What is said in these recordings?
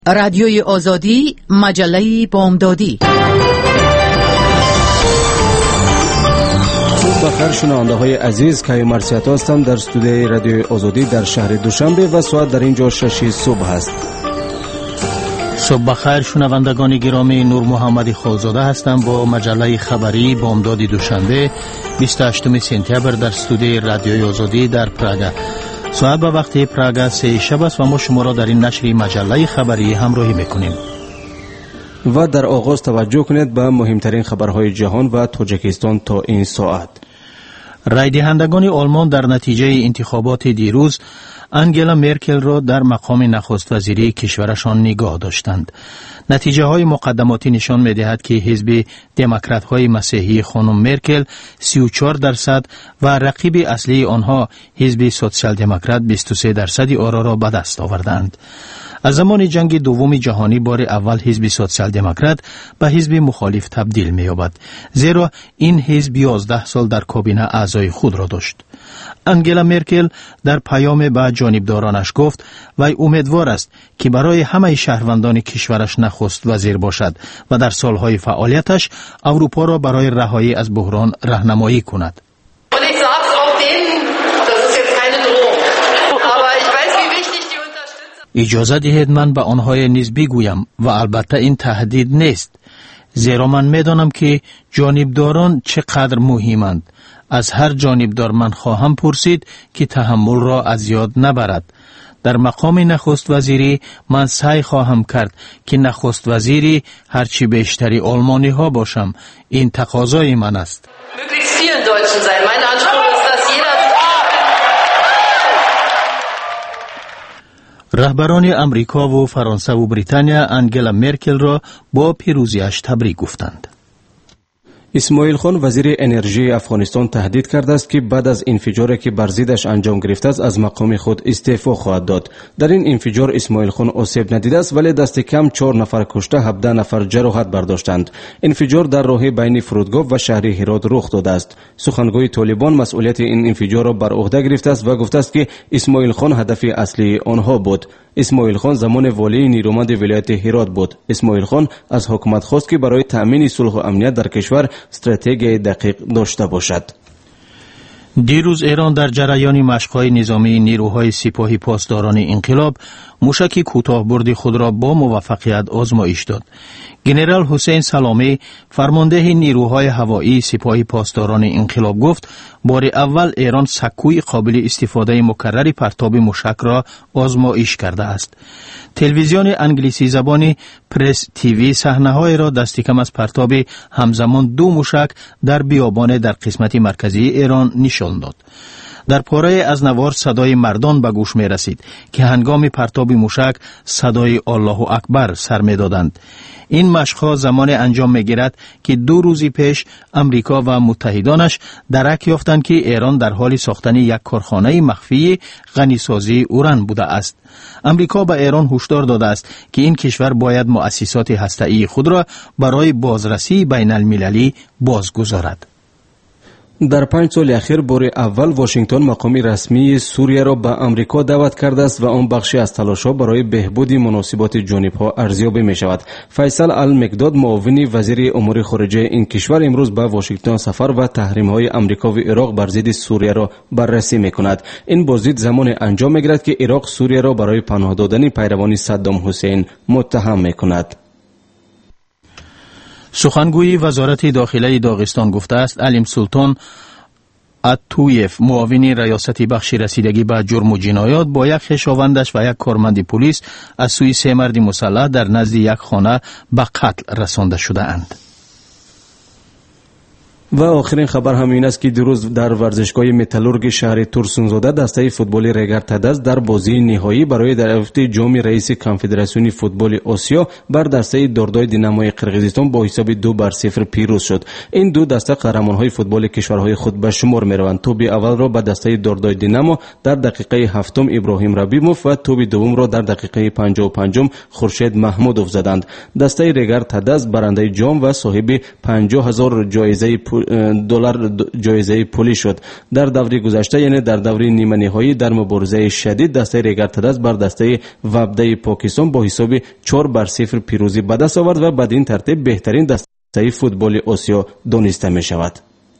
رادیوی آزادی، مجله بامدادی. صبح بخیر شنونده های عزیز، که مرسیت هستم در استودیوی رادیوی آزادی در شهر دوشنبه و ساعت در اینجا 6 صبح است. صبح بخیر شنوندگان گرامی، نور محمدی خالزاده هستم با مجله خبری بامداد دوشنبه 28 سپتامبر در استودیوی رادیوی آزادی در پراگ. ساعت به وقت پراگ 3 شب است و ما شما را در این نشر مجله خبری همراهی میکنیم. و در آغاز توجه کنید به مهمترین خبرهای جهان و تاجیکستان تا این ساعت. رای دهندگان آلمان در نتیجه انتخابات دیروز انگلا مرکل را در مقام نخست وزیری کشورشان نگاه داشتند. نتیجه های مقدماتی نشان می دهد که حزب دموکرات های مسیحی خانم مرکل 34% و رقیب اصلی آنها حزب سوسیال دموکرات 23% آرا را به دست آوردند. از زمان جنگ دوم جهانی بار اول حزب سوسیال دموکرات به حزب مخالف تبدیل می یابد، زیرا این حزب 11 سال در کابینه اعضای خود را داشت. انگلا مرکل در پیام به جانبدارانش گفت وی امیدوار است که برای همه شهروندان کشورش نخست وزیر باشد و در سالهای فعالیتش اروپا را برای رهایی از بحران راهنمایی کند. اجازه دهید من به آنهای نیز بگویم و البته این تهدید نیست، زیرا من میدانم که جانبداران چقدر مهمند. از هر جانبدار من خواهم پرسید که تحمل را از یاد نبرد. در مقام نخست وزیری من سعی خواهم کرد که نخست وزیری هرچی بیشتری آلمانی ها باشم. این تقاضای من است. رهبران امریکا و فرانسه و بریتانیا انگلا مرکل را با پیروزیش تبریک گفتند. اسماعیل خان وزیر انرژی افغانستان تهدید کرده است که بعد از انفجاری که بر ضدش انجام گرفته است از مقام خود استعفا خواهد داد. در این انفجار اسماعیل خان آسیب ندیده است، ولی دست کم 4 نفر کشته 17 نفر جراحت برداشتند. انفجار در راه بین فرودگاه و شهر هرات رخ داده است. سخنگوی طالبان مسئولیت این انفجار را بر عهده گرفته است و گفته است که اسماعیل خان هدف اصلی آنها بود. اسماعیل خان زمان والی نیرومند ولایت هرات بود. اسماعیل خان از حکومت خواست که برای تأمین صلح و امنیت در کشور استراتژی دقیق داشته باشد. دیروز ایران در جریان مشق‌های نظامی نیروهای سپاهی پاسداران انقلاب موشک کوتاه‌برد خود را با موفقیت آزمایش داد. ژنرال حسین سلامی فرمانده نیروهای هوایی سپاهی پاسداران انقلاب گفت بار اول ایران سکوی قابل استفاده مکرر پرتاب موشک را آزمایش کرده است. تلویزیون انگلیسی زبانی پرس تیوی صحنه‌های را دست کم از پرتاب همزمان 2 موشک در بیابان در قسمت مرکزی ایران نشان داد. در پاره از نوار صدای مردان به گوش می رسید که هنگام پرتاب موشک صدای الله اکبر سر می دادند. این مشق‌ها زمان انجام می گیرد که 2 روز پیش امریکا و متحدانش درک یافتند که ایران در حال ساختن یک کارخانه مخفی غنیسازی اوران بوده است. امریکا به ایران هشدار داده است که این کشور باید مؤسسات هسته‌ای خود را برای بازرسی بین المللی بازگذارد. در 5 سال اخیر بار اول واشنگتن مقام رسمی سوریه را به امریکا دعوت کرده است و آن بخشی از تلاش‌ها برای بهبود مناسبات جانب‌ها ارزیابی می‌شود. فیصل المقداد معاون وزیر امور خارجه این کشور امروز به واشنگتن سفر و تحریم‌های امریکا و عراق بر ضد سوریه را بررسی می‌کند. این بازدید زمان انجام می‌گیرد که عراق سوریه را برای پناه دادن پیروان صدام حسین متهم می‌کند. سخنگوی وزارت داخلی داغستان گفته است علیم سلطان اتویف معاون ریاست بخش رسیدگی به جرم و جنایات با یک خویشاوندش و یک کارمند پلیس از سوی 3 مرد مسلح در نزد یک خانه به قتل رسانده شده اند. و آخرین خبر همین است که دیروز در ورزشگاه متالورگ شهر ترسونزاده دسته فوتبال ریگر تدز در بازی نهایی برای دریافت جام رئیس کنفدراسیون فوتبال آسیا بر دسته داردای دیناموی قرقیزستان با حساب 2-0 پیروز شد. این 2 دسته قهرمان‌های فوتبال کشورهای خود به شمار می‌روند. توپ اول را به دسته داردای دینامو در دقیقه 7 ابراهیم ربیموف و توپ دوم را در دقیقه 55 خورشید محمودوف زدند. دسته ریگر تدز برنده جام و صاحب 50,000 جایزه دلار جایزه پولی شد. در دوره گذشته یعنی در دوره نیمه نهایی در مبارزه شدید دسته ریگرتدست بر دسته وبده پاکستان با حساب 4-0 پیروزی به دست آورد و بدین ترتیب بهترین دسته فوتبال آسیا دانسته می شود.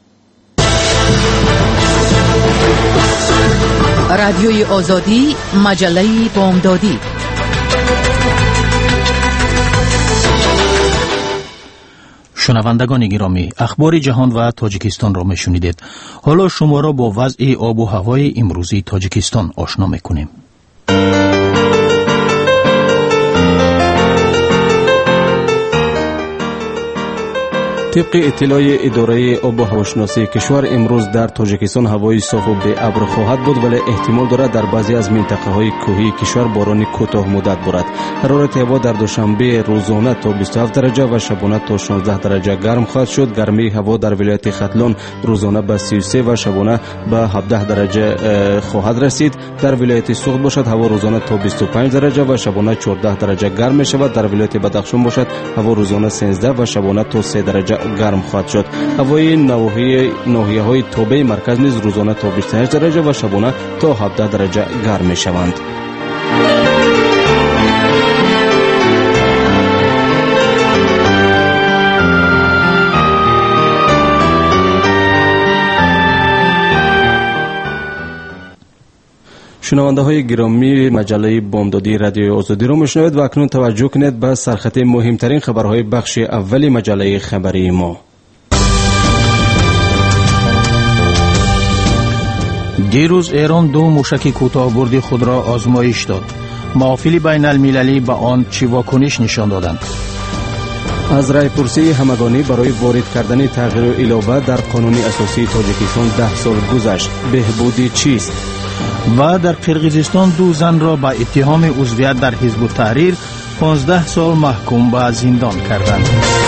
رادیوی آزادی، مجله بامدادی. شنوندگان گرامی، اخبار جهان و تاجیکستان را میشنیدید. حالا شما را با وضع آب و هوای امروزی تاجیکستان آشنا میکنیم. طبق اطلاع اداره آب و هواشناسی کشور امروز در تاجیکستان هوای صاف و بی ابر خواهد بود، ولی احتمال دارد در بعضی از منطقه‌های کوهی کشور باران کوتاه مدت بارد. حرارت هوا در دوشنبه روزانه تا 27 درجه و شبانه تا 16 درجه گرم خواهد شد. گرمی هوا در ولایت ختلان روزانه به 33 و شبانه به 17 درجه خواهد رسید. در ولایت سوخت باشد هوا روزانه تا 25 درجه و شبانه 14 درجه گرم می شود. در ولایت بدخشان باشد هوا روزانه 13 و شبانه تا 3 درجه گرم خواهد شد. هوای ناحیه‌های توبه مرکز نیز روزانه تا 28 درجه و شبانه تا 17 درجه گرم می شوند. شنونده های گرامی، مجله بامدادی رادیو آزادی را میشنوید و اکنون توجه کنید به سرخط مهمترین خبرهای بخش اولی مجله خبری ما. دیروز ایران 2 موشک کوتاه‌بردی خود را آزمایش داد. محافل بین المللی به آن چه واکنش نشان دادند؟ از رایپرسی همگانی برای وارد کردن تغییر علاوه در قانون اساسی تاجیکستان 10 سال گذشت. بهبودی چیست؟ و در قرقیزستان 2 زن را با اتهام عضویت در حزب التحریر 15 سال محکوم به زندان کردند.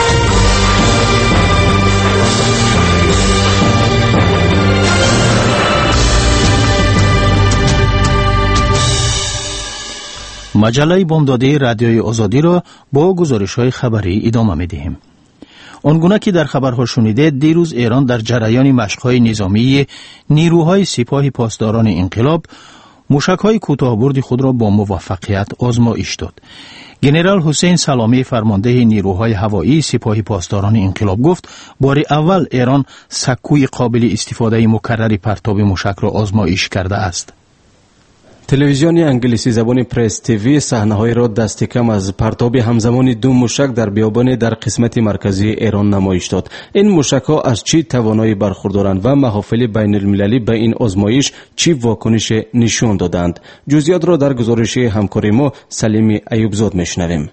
مجله بامدادی رادیوی آزادی را با گزارش‌های خبری ادامه می‌دهیم. آنگونه که در خبرها شنیدید، دیروز ایران در جریان مشق‌های نظامی نیروهای سپاه پاسداران انقلاب موشک‌های کوتاه‌برد خود را با موفقیت آزمایش داد. ژنرال حسین سلامی فرمانده نیروهای هوایی سپاه پاسداران انقلاب گفت بار اول ایران سکوی قابل استفاده مکرر پرتاب موشک را آزمایش کرده است. تلویزیون انگلیسی زبان پرس تیوی صحنه‌های را دست کم از پرتاب همزمان 2 موشک در بیابان در قسمت مرکزی ایران نمایش داد. این موشک‌ها از چه توانایی برخوردارند و محافل بین المللی به این آزمایش چه واکنش نشان دادند؟ جزئیات را در گزارش همکار ما سلیم ایوبزاد میشنویم.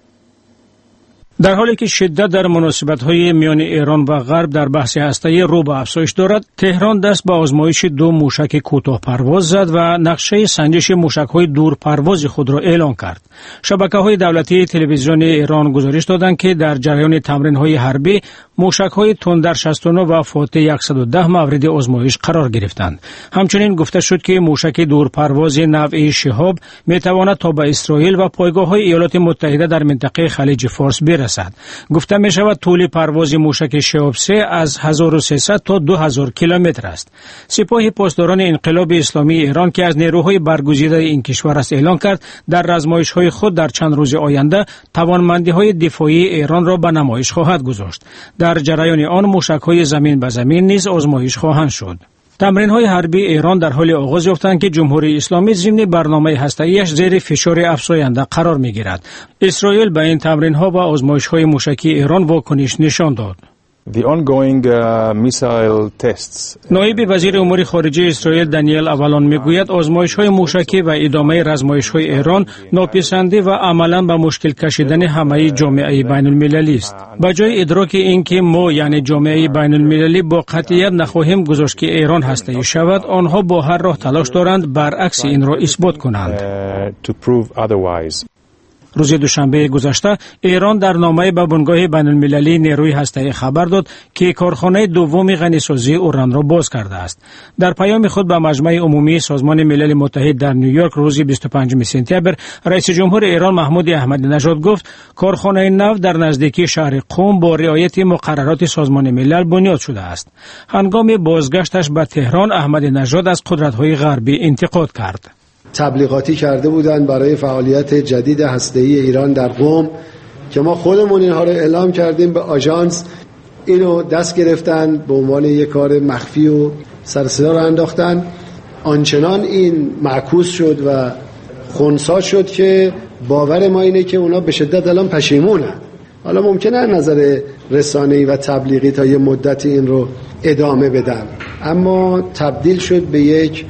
در حالی که شدت در مناسبت‌های میان ایران و غرب در بحث هسته‌ای رو به افزایش دارد، تهران دست به آزمایش 2 موشک کوتاه پرواز زد و نقشه سنجش موشک‌های دور پرواز خود را اعلام کرد. شبکه‌های دولتی تلویزیون ایران گزارش دادند که در جریان تمرین‌های حربی موشک‌های تندر 69 و فاتح 110 مورد آزمایش قرار گرفتند. همچنین گفته شد که موشک دور پرواز نوع شهاب می‌تواند تا به اسرائیل و پایگاه‌های ایالات متحده در منطقه خلیج فارس برسد. گفته می شود طول پرواز موشک شهاب 3 از 1300 تا 2000 کیلومتر است. سپاه پاسداران انقلاب اسلامی ایران که از نیروهای برگزیده این کشور است اعلان کرد در آزمایش‌های خود در چند روز آینده توانمندی‌های دفاعی ایران را به نمایش خواهد گذاشت. در جریان آن موشک‌های زمین به زمین نیز آزمایش خواهند شد. تمرین‌های حربی ایران در حال آغاز یافتند که جمهوری اسلامی ضمن برنامه هسته‌ایش زیر فشار افزاینده قرار می‌گیرد. اسرائیل به این تمرین‌ها و آزمایش‌های موشکی ایران واکنش نشان داد. نایب وزیر امور خارجه اسرائیل دانیل اولان میگوید آزمایش‌های موشکی و ادامه آزمایش‌های ایران ناپسنده و عملاً به مشکل کشیدن همه جامعه بین‌المللی است. به جای ادراک این که ما یعنی جامعه بین‌المللی با قطعیت نخواهیم گذاشت که ایران هسته‌ای شود، آنها با هر راه تلاش دارند برعکس این را اثبات کنند. روز دوشنبه گذشته ایران در نامه به بنگاه بین‌المللی نیروی هسته‌ای خبر داد که کارخانه دوم غنیسازی اوران را باز کرده است. در پیام خود به مجمع عمومی سازمان ملل متحد در نیویورک روز 25 سپتامبر، رئیس جمهور ایران محمود احمدی نژاد گفت کارخانه نو در نزدیکی شهر قم با رعایت مقررات سازمان ملل بنیاد شده است. هنگام بازگشتش به تهران، احمدی نژاد از قدرت‌های غربی انتقاد کرد. تبلیغاتی کرده بودند برای فعالیت جدید هسته‌ای ایران در قم که ما خودمون اینها رو اعلام کردیم به آژانس، اینو دست گرفتن به عنوان یک کار مخفی و سر صدا رو انداختن. آنچنان این معکوس شد و خنثی شد که باور ما اینه که اونا به شدت الان پشیمونن. حالا ممکنه از نظر رسانه‌ای و تبلیغی تا یه مدت این رو ادامه بدن، اما تبدیل شد به یک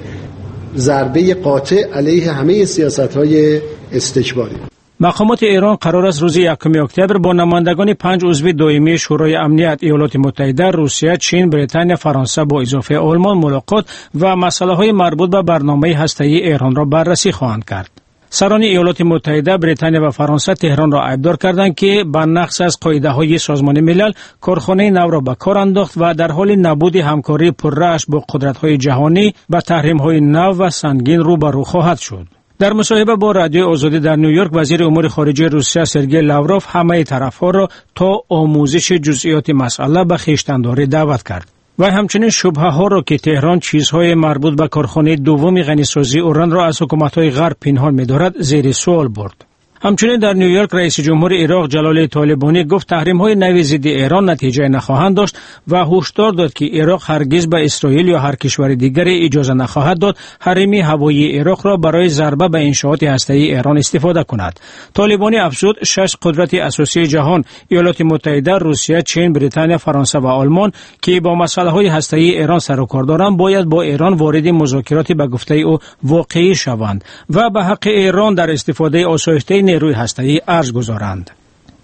ضربه قاطع علیه همه سیاست‌های استکباری. مقامات ایران قرار است روز 1 اکتبر با نمایندگان 5 عضو دائمی شورای امنیت ایالات متحده، روسیه، چین، بریتانیا، فرانسه با اضافه آلمان ملاقات و مسائل مربوط به برنامه هسته‌ای ایران را بررسی خواهند کرد. سران ایالات متحده، بریتانیا و فرانسه تهران را ایبدار کردند که به نقض از قاعده‌های سازمان ملل کارخانه نو را به کار انداخت و در حال نبود همکاری پررأس با قدرت‌های جهانی به تحریم‌های نو و سنگین روبرو خواهد شد. در مصاحبه با رادیو آزادی در نیویورک، وزیر امور خارجه روسیه سرگئی لاوروف همه طرف‌ها را تا آموزش جزئیات مسئله به خویشتن‌داری دعوت کرد. و همچنین شبهه ها را که تهران چیزهای مربوط به کارخانه دوم غنیسازی اوران را از حکومت‌های غرب پنهان می‌دارد زیر سوال برد. همچنین در نیویورک رئیس جمهور عراق جلاله طالبانی گفت تحریم‌های نوی ضد ایران نتیجه نخواهند داشت و هشدار داد که عراق هرگز به اسرائیل یا هر کشور دیگری اجازه نخواهد داد حریم هوایی عراق را برای ضربه به انشاءات هسته‌ای ایران استفاده کند. طالبانی افزود 6 قدرت اساسی جهان، ایالات متحده، روسیه، چین، بریتانیا، فرانسه و آلمان که با مسائل هسته‌ای ایران سر و کار دارند باید با ایران وارد مذاکرات به گفته او واقعی شوند و به حق ایران در استفاده آسایشته نیروی هسته‌ای ارز گذارند.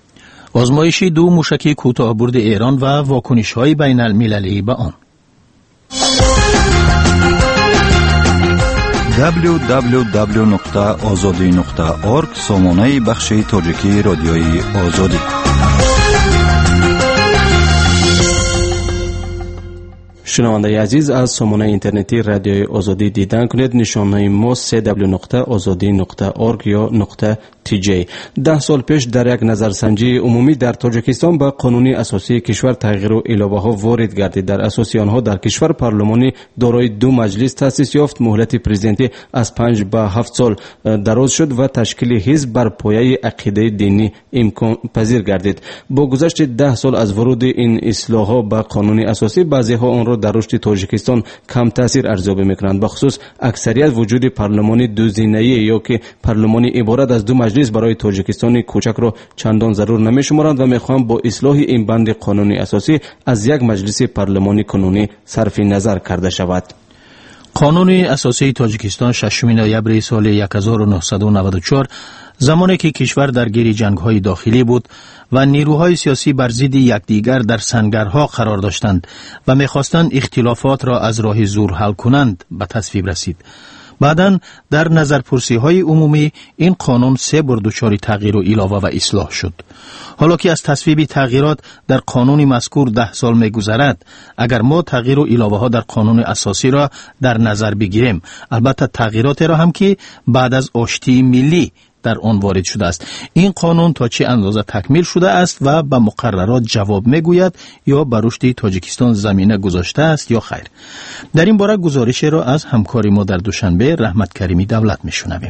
آزمایش 2 موشک کوتاه‌برد ایران و واکنش‌های بین‌المللی به آن. www.azadi.org سامانه بخش تاجیکی رادیوی آزادی. شنونده عزیز، از سامانه اینترنتی رادیوی آزادی دیدن کنید. نشانه ما www.azadi.org یا .tj. 10 سال پیش در یک نظرسنجی عمومی در تاجیکستان به قانون اساسی کشور تغییر و علاوه ها وارد گردید. در اساسی آنها در کشور پارلمانی دارای 2 مجلس تأسیس یافت، مهلت پرزیدنتی از 5 به 7 سال دراز شد و تشکیل حزب بر پایه عقیده دینی امکان پذیر گردید. با گذشت 10 سال از ورود این اصلاحات به قانون اساسی، بعضی ها آن را در رشد تاجیکستان کم تاثیر ارزیابی میکنند. بخصوص اکثریت وجود پارلمانی دوزینه‌ای یا که پارلمانی عبارت از 2 مجلس برای تاجیکستان کوچک را چندان ضرور نمیشمارند و میخواهند با اصلاح این بند قانونی اساسی از یک مجلس پارلمانی کنونی صرف نظر کرده شود. قانون اساسی تاجیکستان 6 نوامبر سال 1994 زمانی که کشور درگیر جنگ‌های داخلی بود و نیروهای سیاسی بر ضد یکدیگر در سنگرها قرار داشتند و می‌خواستند اختلافات را از راه زور حل کنند به تصویب رسید. بعداً در نظرپرسی‌های عمومی این قانون 3 بار دچار تغییر و علاوه و اصلاح شد. حالا که از تصویب تغییرات در قانون مذکور 10 سال می‌گذرد، اگر ما تغییر و علاوه ها در قانون اساسی را در نظر بگیریم، البته تغییرات را هم که بعد از آشتی ملی در آن وارد شده است، این قانون تا چه اندازه تکمیل شده است و به مقررات جواب میگوید یا بر رشد تاجیکستان زمینه گذاشته است یا خیر. در این باره گزارش را از همکار ما در دوشنبه رحمت کریمی دولت میشنویم.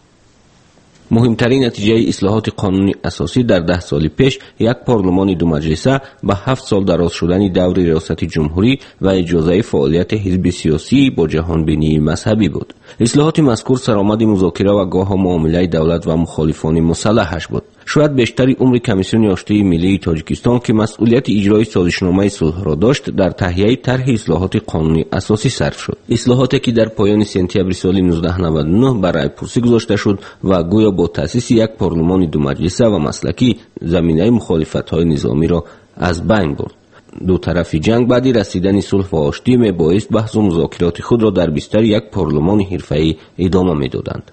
مهمترین نتیجه اصلاحات قانونی اساسی در 10 سال پیش یک پارلمان 2 مجلسه به 7 سال دراز شدن دور ریاست جمهوری و اجازه فعالیت حزب سیاسی با جهانبینی مذهبی بود. اصلاحات مذکور سرآمد مذاکره و گاه معامله دولت و مخالفان مسلحش بود. شاید بیشتری عمر کمیسیون آشتی ملی تاجیکستان که مسئولیت اجرای سازشنامه صلح را داشت در تهیه طرح اصلاحات قانونی اساسی صرف شد. اصلاحاتی که در پایان سپتامبر سال 1999 برای پرسی گذاشته شد و گویا با تأسیس یک پارلمان 2 مجلسه و مسلکی زمینه مخالفت‌های نظامی را از بین برد. دو طرف جنگ بعد رسیدن صلح و آشتی میبایست بحث و مذاکرات خود را در بستر یک پارلمان حرفه‌ای ادامه میدادند.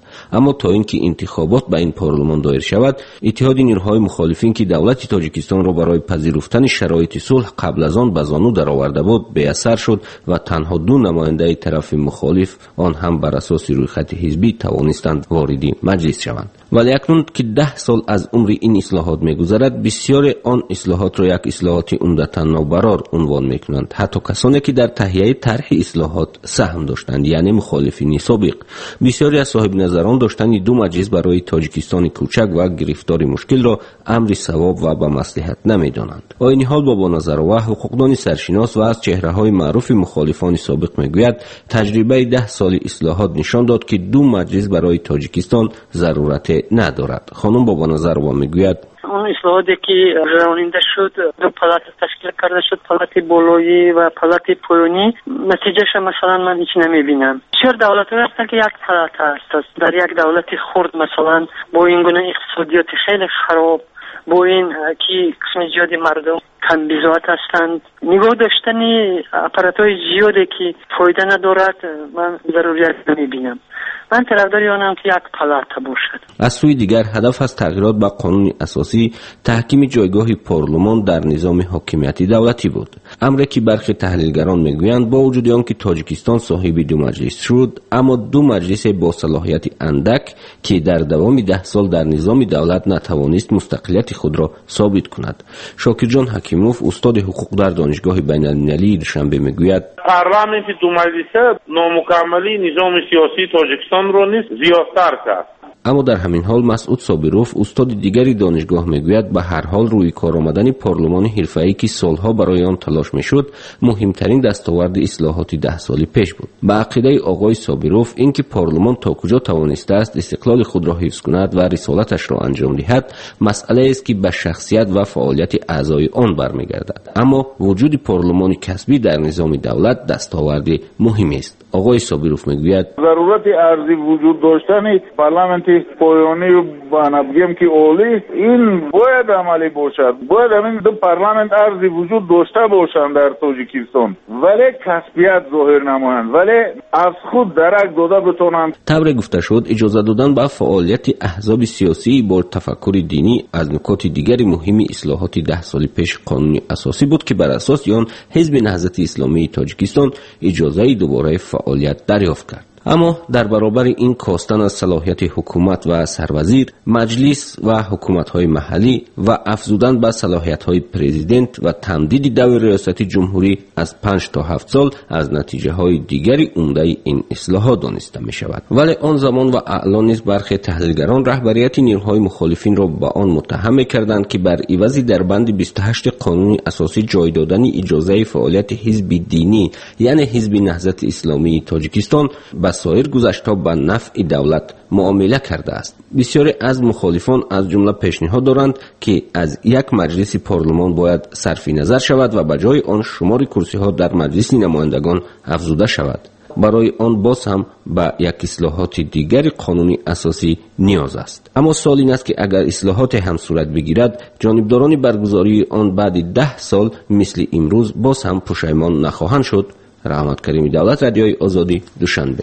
اما تا اینکه انتخابات به این پارلمان دایر شود، اتحاد نیروهای مخالفین که دولت تاجیکستان را برای پذیرفتن شرایط صلح قبل از آن به زانو درآورده بود بی اثر شد و تنها 2 نماینده طرف مخالف، آن هم بر اساس رویخط حزبی، توانستند وارد مجلس شوند. ولی اکنون که 10 سال از عمر این اصلاحات می‌گذرد، بسیار آن اصلاحات را یک اصلاحات عمدتاً نابرار عنوان می‌کنند. حتی کسانی که در تهیه طرح اصلاحات سهم داشتند، یعنی مخالفین سابق. بسیاری از صاحب نظران داشتن 2 مجلس برای تاجیکستان کوچک و گرفتار مشکل را امر ثواب و به مصلحت نمی‌دانند. با این حال با نظر و حقوقدان سرشناس و از چهره‌های معروف مخالفان سابق می‌گوید تجربه 10 سال اصلاحات نشان داد که 2 مجلس برای تاجیکستان ضرورت ندارد. خانم با نظر و میگوید اون اصلاحاتی که راننده شد، 2 پالات تشکیل کرده شد، پالات بالایی و پالات پایانی، نتیجهش مثلا من هیچ نمیبینم. چرا دولت‌ها هستن که یک پالات هست، در یک دولت خرد مثلا با این گونه اقتصادیات خیلی خراب، با این که قسم زیادی مردم کم بزاعت هستند، نگاه داشتن اپارات‌های زیادی که فایده ندارد، من ضروریت نمیبینم. من طرفدار آنم که یک پالات باشد. از سوی دیگر هدف از تغییرات به قانون اساسی تحکیم جایگاه پارلمان در نظام حاکمیتی دولتی بود. امری که برخی تحلیلگران میگویند با وجود آنکه تاجیکستان صاحب 2 مجلس شد، اما 2 مجلس با صلاحیت اندک که در دوام 10 سال در نظام دولت نتوانست مستقلیت خود را ثابت کند. شاکر جان حکیموف، استاد حقوق در دانشگاه بین‌المللی دوشنبه میگوید پارلمان 2 مجلس نامکملی نظام سیاسی تاجیکستان را نیز زیادتر کرد. اما در همین حال مسعود صابروف، استاد دیگری دانشگاه میگوید به هر حال روی کار آمدن پارلمان حرفه‌ای که سالها برای آن تلاش میشد مهمترین دستاورد اصلاحات 10 سال پیش بود. به عقیده آقای صابروف اینکه پارلمان تا کجا توانسته است استقلال خود را حفظ کند و رسالتش را انجام دهد مسئله است که به شخصیت و فعالیت اعضای آن برمیگردد. اما وجود پارلمان کسبی در نظام دولت دستاورد مهمی است. آقای صابروف میگوید ضرورت ارزی وجود داشتن پارلمان پایانی و بنابگیم که اولی این باید عملی باشد. باید همین 2 پارلمان ارزی وجود داشته باشند در تاجیکستان، ولی کسبیت ظاهر نمایند، ولی از خود درک داده بتونند. طبری گفته شد اجازه دادن به فعالیت احزاب سیاسی با تفکر دینی از نکات دیگری مهمی اصلاحات 10 سال پیش قانون اساسی بود که بر اساس آن حزب نهضت اسلامی تاجیکستان اجازه دوباره فعالیت دریافت کرد. اما در برابر این کاستن از صلاحیت حکومت و سروزیر، مجلس و حکومت‌های محلی و افزودن به صلاحیت‌های پرزیدنت و تمدید دور ریاست جمهوری از 5 تا 7 سال از نتیجه‌های دیگری عمده این اصلاحات دانسته می‌شود. ولی آن زمان و اعلان نیز برخی تحلیلگران رهبریت نیروهای مخالفین را به آن متهم می‌کردند که بر عوض در بند 28 قانون اساسی جای دادن اجازه فعالیت حزب دینی یعنی حزب نهضت اسلامی تاجیکستان با سایر گذشته‌ها به نفع دولت معامله کرده است. بسیاری از مخالفان از جمله پیشنهاد دارند که از یک مجلس پارلمان باید صرفی نظر شود و به جای آن شمار کرسی‌ها در مجلس نمایندگان افزوده شود. برای آن باز هم به یک اصلاحات دیگر قانونی اساسی نیاز است. اما سوال این است که اگر اصلاحات هم صورت بگیرد، جانبداران برگزاری آن بعد 10 سال مثل امروز باز هم پشیمان نخواهند شد. رحمت کریمی، دولت رادیوی آزادی، دوشنبه.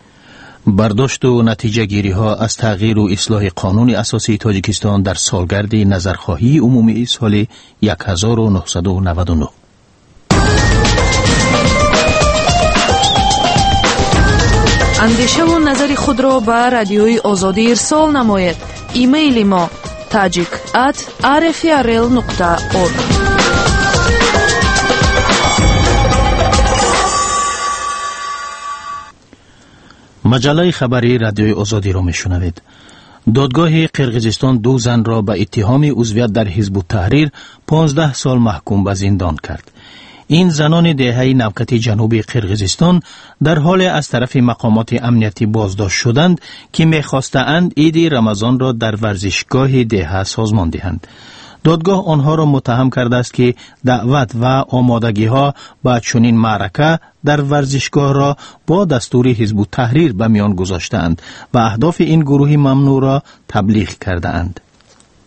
برداشت و نتیجه گیری ها از تغییر و اصلاح قانون اساسی تاجیکستان در سالگرد نظرخواهی عمومی سال 1999. اندیشه و نظر خود را به رادیوی آزادی ارسال نمایید. ایمیل ما tajik@rfrl.org. مجله خبری رادیوی آزادی را میشنوید. دادگاه قرقیزستان 2 زن را به اتهام عضویت در حزب التحریر 15 سال محکوم به زندان کرد. این زنان دهه نوکت جنوبی قرقیزستان در حال از طرف مقامات امنیتی بازداشت شدند که می‌خواستند عید رمضان را در ورزشگاه دهه سازمان دهند. دادگاه آنها را متهم کرده است که دعوت و آمادگی ها به چنین معرکه در ورزشگاه را با دستور حزب التحریر به میان گذاشتند و اهداف این گروه ممنوع را تبلیغ کرده اند.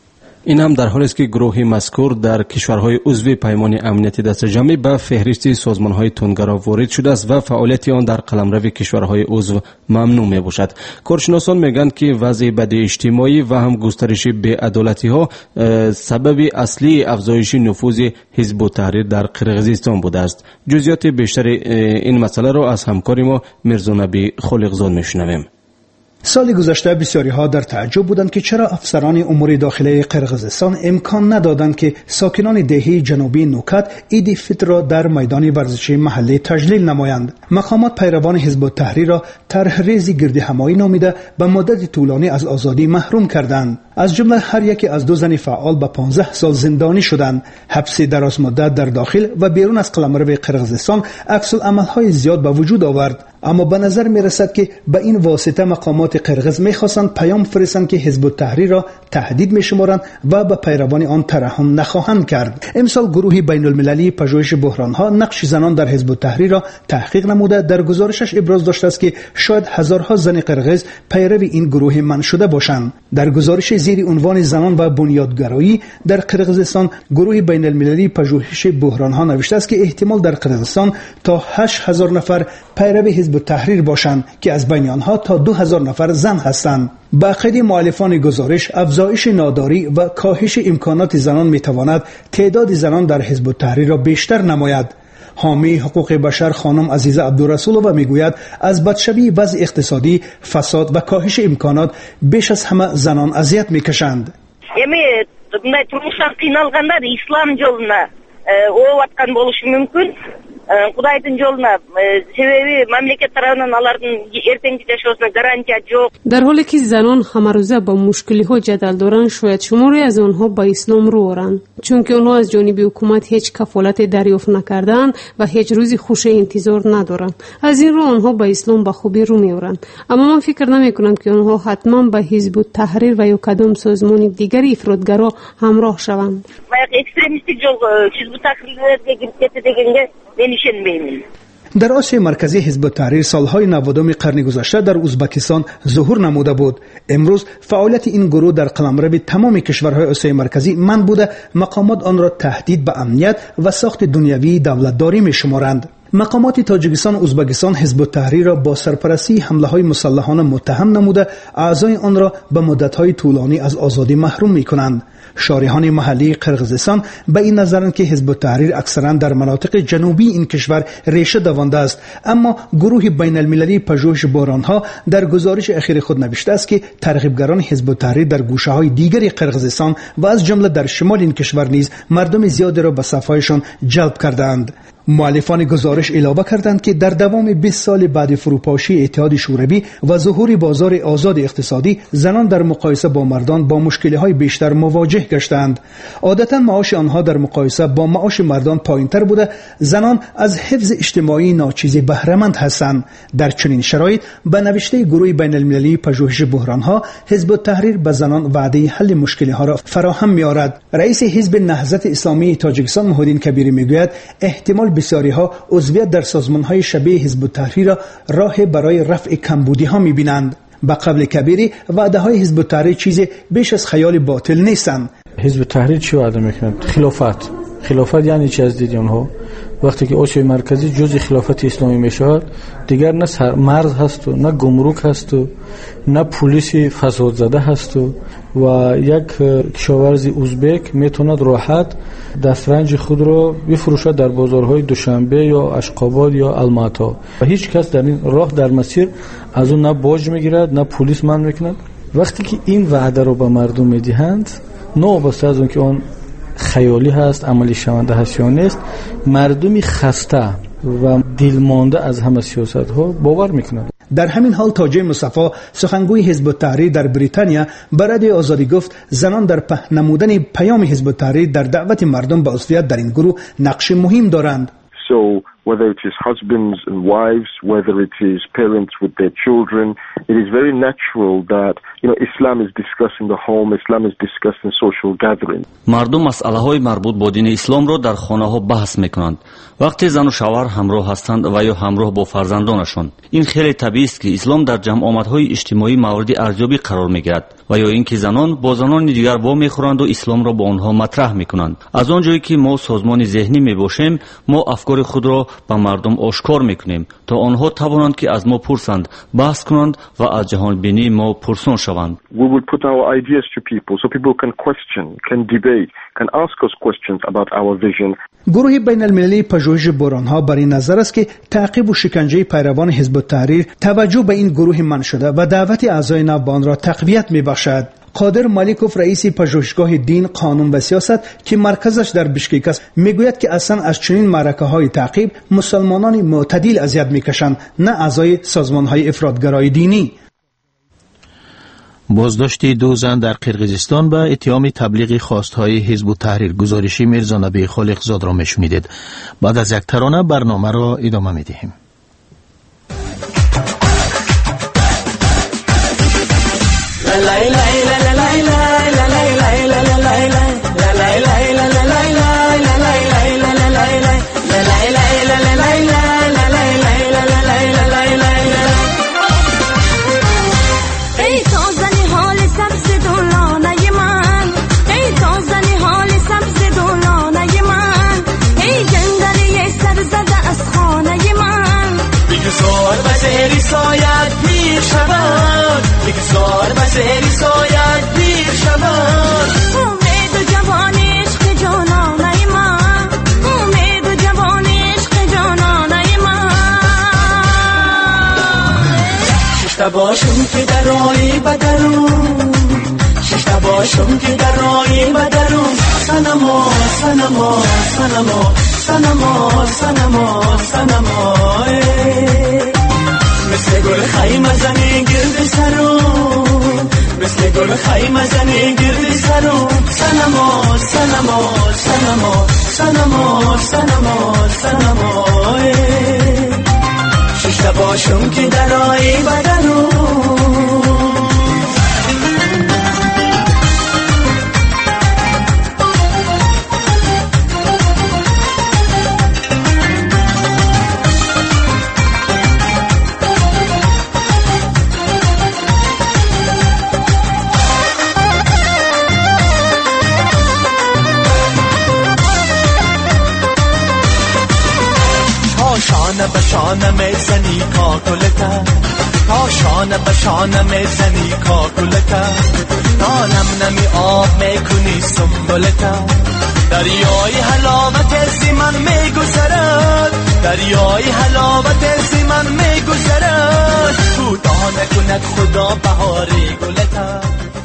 این هم در حالی است که گروه مذکور در کشورهای عضو پیمان امنیتی دست جمعی به فهرست سازمانهای تندگرا وارد شده است و فعالیت آن در قلمرو کشورهای عضو ممنوع می باشد. کارشناسان میگویند که وضع بد اجتماعی و هم گسترش بی‌عدالتی ها سبب اصلی افزایش نفوذ حزب التحریر در قرقیزستان بوده است. جزئیات بیشتر این مسئله را از همکار ما میرزا نبی خالقزاد میشنویم. سال گذشته بسیاری ها در تعجب بودند که چرا افسران امور داخلی قرقیزستان امکان ندادند که ساکنان دهه جنوبی نوکت عید فطر را در میدان ورزشی محلی تجلیل نمایند. مقامات پیروان حزب التحریر را طرح ریزی گرد همایی نامیده به مدت طولانی از آزادی محروم کردند. از جمله هر یکی از 2 زن فعال به 15 سال زندانی شدند. حبس دراز مدت در داخل و بیرون از قلمرو قرقیزستان عکس العمل‌های زیاد به وجود آورد. اما به نظر می رسد که به این واسطه مقامات قرقیز می خواستند پیام فرستند که حزب التحریر را تهدید می شمارند و به پیروان آن ترحم نخواهند کرد. امسال گروه بین المللی پژوهش بحران ها نقش زنان در حزب التحریر را تحقیق نموده در گزارشش ابراز داشته است که شاید هزارها زن قرقیز پیرو این گروه من شده باشند. در گزارش زیر عنوان زنان و بنیادگرایی در قرقیزستان گروه بین المللی پژوهش بحران ها نوشته است که احتمال در قرقیزستان تا 8000 نفر پیرو حزب التحریر باشند که از بین آنها تا 2000 نفر زن هستند. با عقیده مؤلفان گزارش افزایش ناداری و کاهش امکانات زنان میتواند تعداد زنان در حزب التحریر را بیشتر نماید. حامی حقوق بشر خانم عزیزه عبدالرسولова میگوید از بدشوی وضع اقتصادی، فساد و کاهش امکانات بیش از همه زنان اذیت میکشند. turmushdan qiynalganlar islom yo'luna o'vatgan bo'lishi mumkin. Құдайдың жолына себебі мемлекет тарапынан алардың ертеңгі жашоосуна гарантия жоқ. در حالی که زنان همروزه با مشکلی‌ها جدل دارند شاید شماری از آنها به اسلام رو آورند چون که آنها از جانب حکومت هیچ کفالت دریافت نکردند و هیچ روزی خوش انتظار ندارند. از این رو آنها به اسلام به خوبی رو می‌آورند. اما من فکر نمی‌کنم که آنها حتما به حزب التحریر و یا کدام سازمان دیگری افراطگرا همراه شوند. و اکستریمیستیک жол حزب التحریرге kirib ketdi degenge men ishonmayman. در آسیا مرکزی حزب التحریر سالهای 90 قرن گذشته در ازبکستان ظهور نموده بود. امروز فعالیت این گروه در قلمرو تمام کشورهای آسیا مرکزی من بوده مقامات آن را تهدید به امنیت و ساخت دنیوی دولتداری می‌شمارند. مقامات تاجیکستان و ازبکستان حزب التحریر را با سرپرستی حمله‌های مسلحانه متهم نموده اعضای آن را به مدت‌های طولانی از آزادی محروم می‌کنند. شارحان محلی قرقیزستان به این نظرند که حزب التحریر اکثرا در مناطق جنوبی این کشور ریشه دوانده است. اما گروه بین المللی پژوهش بحران‌ها در گزارش اخیر خود نوشته است که ترغیبگران حزب التحریر در گوشه‌های دیگر قرقیزستان و از جمله در شمال این کشور نیز مردم زیادی را به صفایشان جلب کردند. مؤلفان گزارش علاوه کردند که در دوام 20 سال بعد فروپاشی اتحاد شوروی و ظهور بازار آزاد اقتصادی زنان در مقایسه با مردان با مشکل‌های بیشتر مواجه گشتند. عادتاً معاش آنها در مقایسه با معاش مردان پایین‌تر بوده. زنان از حفظ اجتماعی ناچیز بهره‌مند هستند. در چنین شرایط به نوشته گروه بین المللی پژوهش بحران‌ها حزب التحریر به زنان وعده حل مشکل‌ها را فراهم می‌آورد. رئیس حزب نهضت اسلامی تاجیکستان محمدین کبیری میگوید احتمال بسیاری ها عضویت در سازمان‌های شبیه حزب التحریر راه برای رفع کمبودی‌ها می‌بینند. با قبل کبیری وعده‌های حزب التحریر چیزی بیش از خیال باطل نیستند. حزب التحریر چی وعده می‌کند؟ خلافت یعنی چی از دید آنها؟ وقتی که آسیای مرکزی جزء خلافت اسلامی میشود دیگر نه مرز هست و نه گمرک هست و نه پلیس فساد زده هست و یک کشاورز ازبک میتواند راحت دسترنج خود را بفروشد در بازارهای دوشنبه یا اشقاباد یا الماتا و هیچ کس در این راه در مسیر از اون نه باج میگیرد نه پلیس منع میکند. وقتی که این وعده را به مردم میدهند نوبسته از اون که آن خیالی هست عملی شونده هست یا نیست مردمی خسته و دلمانده از همه سیاست ها باور میکنند. در همین حال تاجه مصطفی سخنگوی حزب التحریر در بریتانیا برای آزادی گفت زنان در پهن نمودن پیام حزب التحریر در دعوت مردم به عضویت در این گروه نقش مهم دارند. So whether it is husbands and wives, whether it is parents with their children. It is very natural that, Islam is discussed in the home, Islam is discussed in social gatherings. مردم مسئله‌های مربوط با دین اسلام را در خانه‌ها بحث می‌کنند. وقتی زن و شوهر همراه هستند و یا همراه با فرزندانشان، این خیلی طبیعی است که اسلام در جمع آمدهای اجتماعی مورد ارزیابی قرار می‌گیرد و یا اینکه زنان با زنان دیگر وا می‌خورند و اسلام را با آنها مطرح می‌کنند. از آنجایی که ما سازمان ذهنی میباشیم، ما افکار خود را به مردم آشکار می‌کنیم تا آنها توانند که از ما پرسند، بحث کنند و از جهان بینی ما پرسان شوند. We will put our ideas to people so people can question, can debate, can ask us questions about our vision. گروه بین المللی پژوهش بحران‌ها بر این نظر است که تعقیب و شکنجه پیروان حزب التحریر توجه به این گروه منع شده و دعوت اعضای نو به آن را تقویت می‌بخشد. قادر مالیکوف رئیس پژوهشگاه دین، قانون و سیاست که مرکزش در بشکک است میگوید که اصلا از چنین معرکه‌های تعقیب مسلمانان معتدل اذیت می‌کشند، نه اعضای سازمان‌های افراطگرای دینی. بازداشت 2 زن در قرقیزستان به اتهام تبلیغ خواستهای حزب التحریر، گزارشی میرزا نبی خالقزاد را میشنیدید. بعد از یک ترانه برنامه را ادامه میدهیم. باشم که در رای بدرون، ششتا باشم که در رای بدرون، سنما سنما سنما سنما سنما سنما مثل گل خیمه زنی گرد سرون، مثل گل خیمه زنی گرد سرون، سنما سنما سنما سنما سنما سنما ششتا باشم که در رای بدرون. شانه به شانه میزنی کاکلتا، تا شانه به شانه میزنی کاکلتا، تا نم نمی آب میکنی سنبلتا، دریای حلاوت زمان میگذرد، دریای حلاوت زمان میگذرد، کوتاه نکند خدا بهاری گلتا.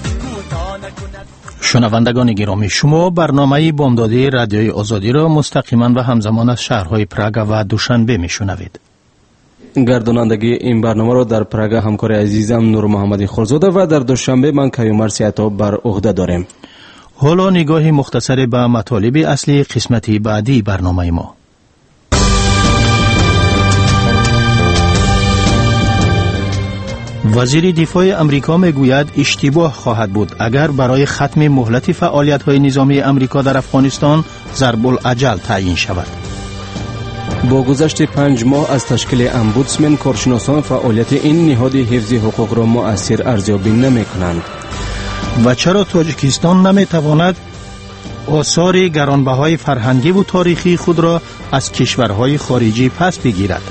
شنوندگان گرامی، شما برنامه بامدادی رادیوی آزادی را مستقیما و همزمان از شهرهای پراگ و دوشنبه میشنوید. گردانندگی این برنامه را در پراگ همکار عزیزم نور محمدی خورزاده و در دوشنبه من کیومر سیاتا بر عهده داریم. حالا نگاهی مختصر به مطالب اصلی قسمتی بعدی برنامه ما. وزیر دفاع امریکا میگوید اشتباه خواهد بود اگر برای ختم مهلت فعالیت‌های نظامی امریکا در افغانستان ضرب الاجل تعیین شود. با گذشت 5 ماه از تشکیل امبودسمن، کارشناسان فعالیت این نهاد حفظ حقوق را مؤثر ارزیابی نمی‌کنند. و چرا تاجیکستان نمی‌تواند آثار گرانبهای فرهنگی و تاریخی خود را از کشورهای خارجی پس بگیرد؟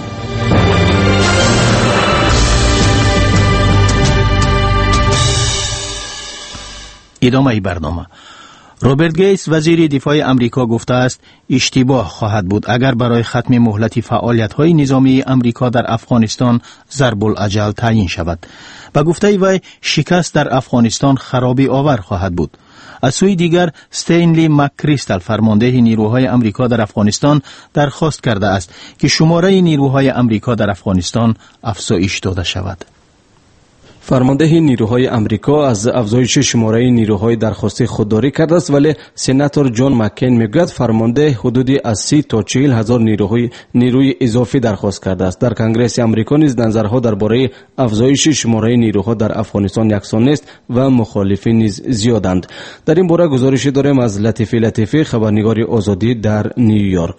ادامه برنامه. روبرت گیتس وزیر دفاع امریکا گفته است اشتباه خواهد بود اگر برای ختم مهلت فعالیت‌های نظامی امریکا در افغانستان ضرب الاجل تعیین شود. با گفته وی شکست در افغانستان خرابی آور خواهد بود. از سوی دیگر استینلی مکریستل فرمانده نیروهای امریکا در افغانستان درخواست کرده است که شماره نیروهای امریکا در افغانستان افزایش داده شود. فرمانده نیروهای امریکا از افزایش شماره نیروهای درخواستی خودداری کرده است، ولی سناتور جان مکین میگوید فرمانده حدودی از 30 تا 40 هزار نیروی اضافی درخواست کرده است. در کنگره امریکا نیز نظرها درباره افزایش شماره نیروها در افغانستان یکسان نیست و مخالفین نیز زیادند. در این باره گزارشی داریم از لطیفی خبرنگار آزادی در نیویورک.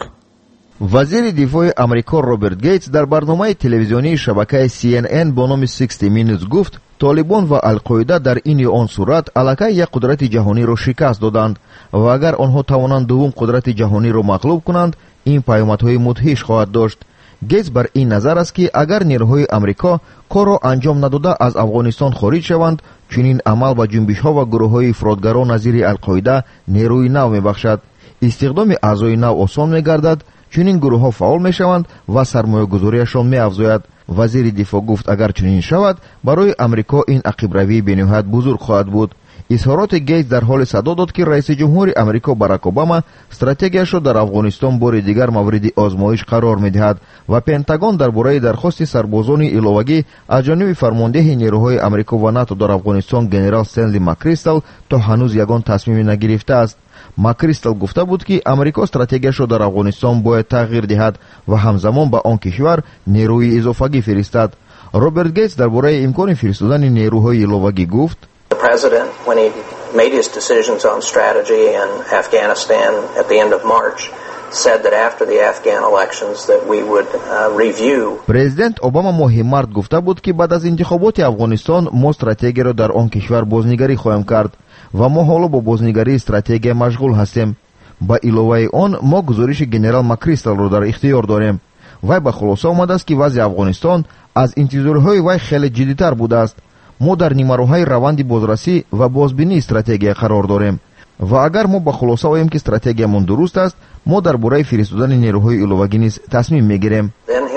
وزیر دفاع امریکا روبرت گیتس در برنامه تلویزیونی شبکه CNN با نام 60 Minutes گفت طالبان و القاعده در این یا آن صورت علاقه یک قدرت جهانی را شکست دادند و اگر آنها توانند دوم قدرت جهانی را مغلوب کنند این پیامدهای مدهش خواهد داشت. گیتس بر این نظر است که اگر نیروهای امریکا کار را انجام نداده از افغانستان خارج شوند چنین عمل و جنبش ها و گروه های افراطگران نظیر القاعده نیروی نو میبخشد. استخدام اعضای نو آسان میگردد چنین گروه ها فعال می شوند و سرمایه گذاریشان می افزاید. وزیر دفاع گفت اگر چنین شود برای امریکا این عقب روی بنهایت بزرگ خواهد بود. اظهارات گیتس در حال صدا داد که رئیس جمهور امریکا باراک اوباما استراتژیش را در افغانستان بار دیگر مورد آزمایش قرار می دهد و پنتاگون درباره درخواست سربازان علاوگی از جانب فرمانده نیروهای امریکا و ناتو در افغانستان گنرال استنلی مکریستل تا هنوز یگان تصمیم نگرفته است. مکریستل گفته بود که امریکا استراتژیش را در افغانستان باید تغییر دهد و همزمان به آن کشور نیروی اضافی فرستد. روبرت گیتس درباره امکان فرستادن نیروهای علاوگی گفت The president, when he made his decisions on strategy in Afghanistan at the end of March, said that after the Afghan elections that we would review. پرزیدنت اوباما ماه مارت گفته بود که بعد از انتخابات افغانستان ما استراتژی را در آن کشور بازنگری خواهیم کرد و ما حالا با بازنگری استراتژی مشغول هستیم. با علاوه آن ما گزارش گنرال مکریستل را در اختیار داریم. وی به خلاصه آمده است که وضع افغانستان از انتظارهای وی خیلی جدی‌تر بوده است. ما در نیمه‌روهای روند بازرسی و بازبینی استراتژی قرار داریم و اگر ما به خلاصه آییم که استراتژیمون درست است ما درباره فرستادن نیروهای علاوگی نیز تصمیم میگیریم.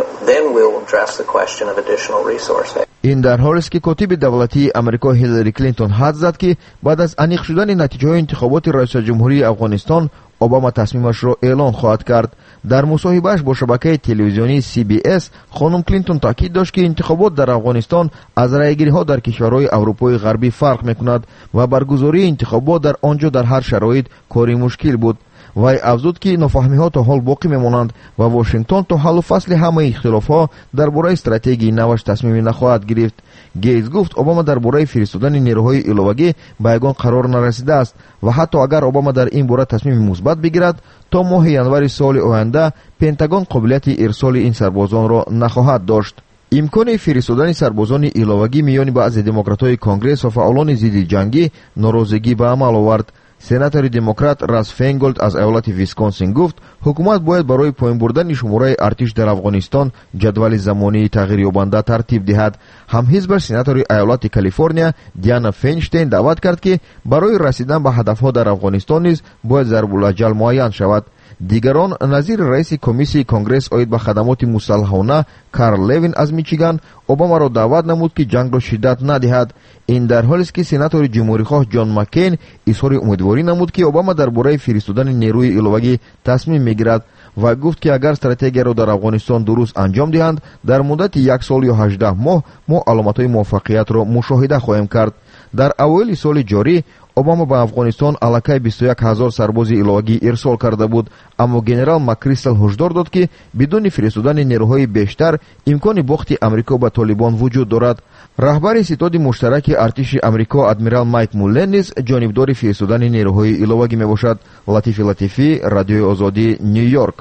این در حالی است که کاتب دولتی امریکا هیلاری کلینتون حد زد که بعد از انیق شدن نتیجه های انتخابات رئیس جمهوری افغانستان اوباما تصمیمش را اعلان خواهد کرد. در مصاحبهش با شبکه تلویزیونی CBS خانم کلینتون تاکید داشت که انتخابات در افغانستان از رایگیری ها در کشورهای اروپای غربی فرق میکند و برگزاری انتخابات در آنجا در هر شرایط کاری مشکل بود. وی افزود که نافهمی ها تا حال باقی میمانند و واشنگتن تا حل و فصل همه اختلاف ها درباره استراتژی نوش تصمیمی نخواهد گرفت. گیتس گفت اوباما درباره فرستادن نیروهای علاوگی به یگان قرار نرسیده است و حتی اگر اوباما در این باره تصمیم مثبت بگیرد تا ماه ینوار سال آینده پنتاگون قابلیت ارسال این سربازان را نخواهد داشت. امکان فرستادن سربازان علاوگی میان بعضی دموکرات‌های کنگره و فعالان ضد جنگی ناراضگی به عمل آورد. سناتور دموکرات راس فینگولد از ایالت ویسکانسین گفت حکومت باید برای پایین بردن شماره ارتش در افغانستان جدول زمانی تغییر یابنده ترتیب دهد. هم حزب سناتور ایالت کالیفرنیا دیانا فینشتین دعوت کرد که برای رسیدن به هدفها در افغانستان نیز باید ضرب الاجل معین شود. دیگران نظیر رئیس کمیسیون کنگره عاید به خدمات مسلحانه کارل لوین از میچیگان اوباما را دعوت نمود که جنگ را شدت ندهد. این در حالی است که سناتور جمهوری‌خواه جان مکین اظهار امیدواری نمود که اوباما درباره فرستادن نیروی علاوگی تصمیم میگیرد و گفت که اگر استراتژی را در افغانستان درست انجام دهند در مدت 1 سال یا 18 ماه ما علامت‌های موفقیت را مشاهده خواهیم کرد. در اوایل سال جاری اوباما به افغانستان علاقه 21,000 سرباز علاوگی ارسال کرده بود، اما گنرال مکریستل هشدار داد که بدون فرستادن نیروهای بیشتر امکان باخت امریکا به طالبان وجود دارد. رهبر ستاد مشترک ارتش امریکا ادمیرال مایک مولن نیز جانبدار فرستادن نیروهای علاوگی میباشد. لطیفی رادیوی آزادی نیویورک.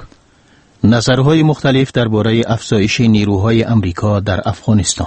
نظرهای مختلف درباره افزایش نیروهای امریکا در افغانستان.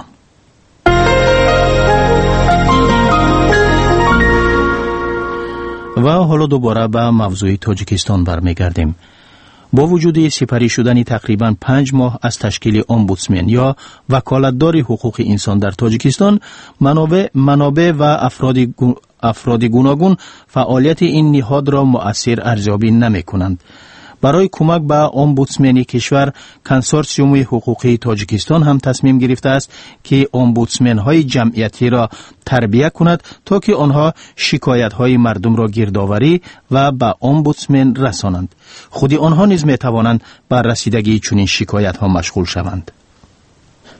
و حالا دوباره به موضوع تاجیکستان برمیگردیم. با وجود سپری شدن تقریباً 5 ماه از تشکیل امبودسمن یا وکالتدار حقوق انسان در تاجیکستان، منابع و افراد گوناگون فعالیت این نهاد را مؤثر ارزیابی نمی کنند. برای کمک به امبودسمن کشور، کنسورسیوم حقوقی تاجیکستان هم تصمیم گرفته است که امبودسمن های جمعیتی را تربیت کند تا که آنها شکایت های مردم را گردآوری و به امبودسمن رسانند. خود آنها نیز می توانند بر رسیدگی چنین شکایت ها مشغول شوند.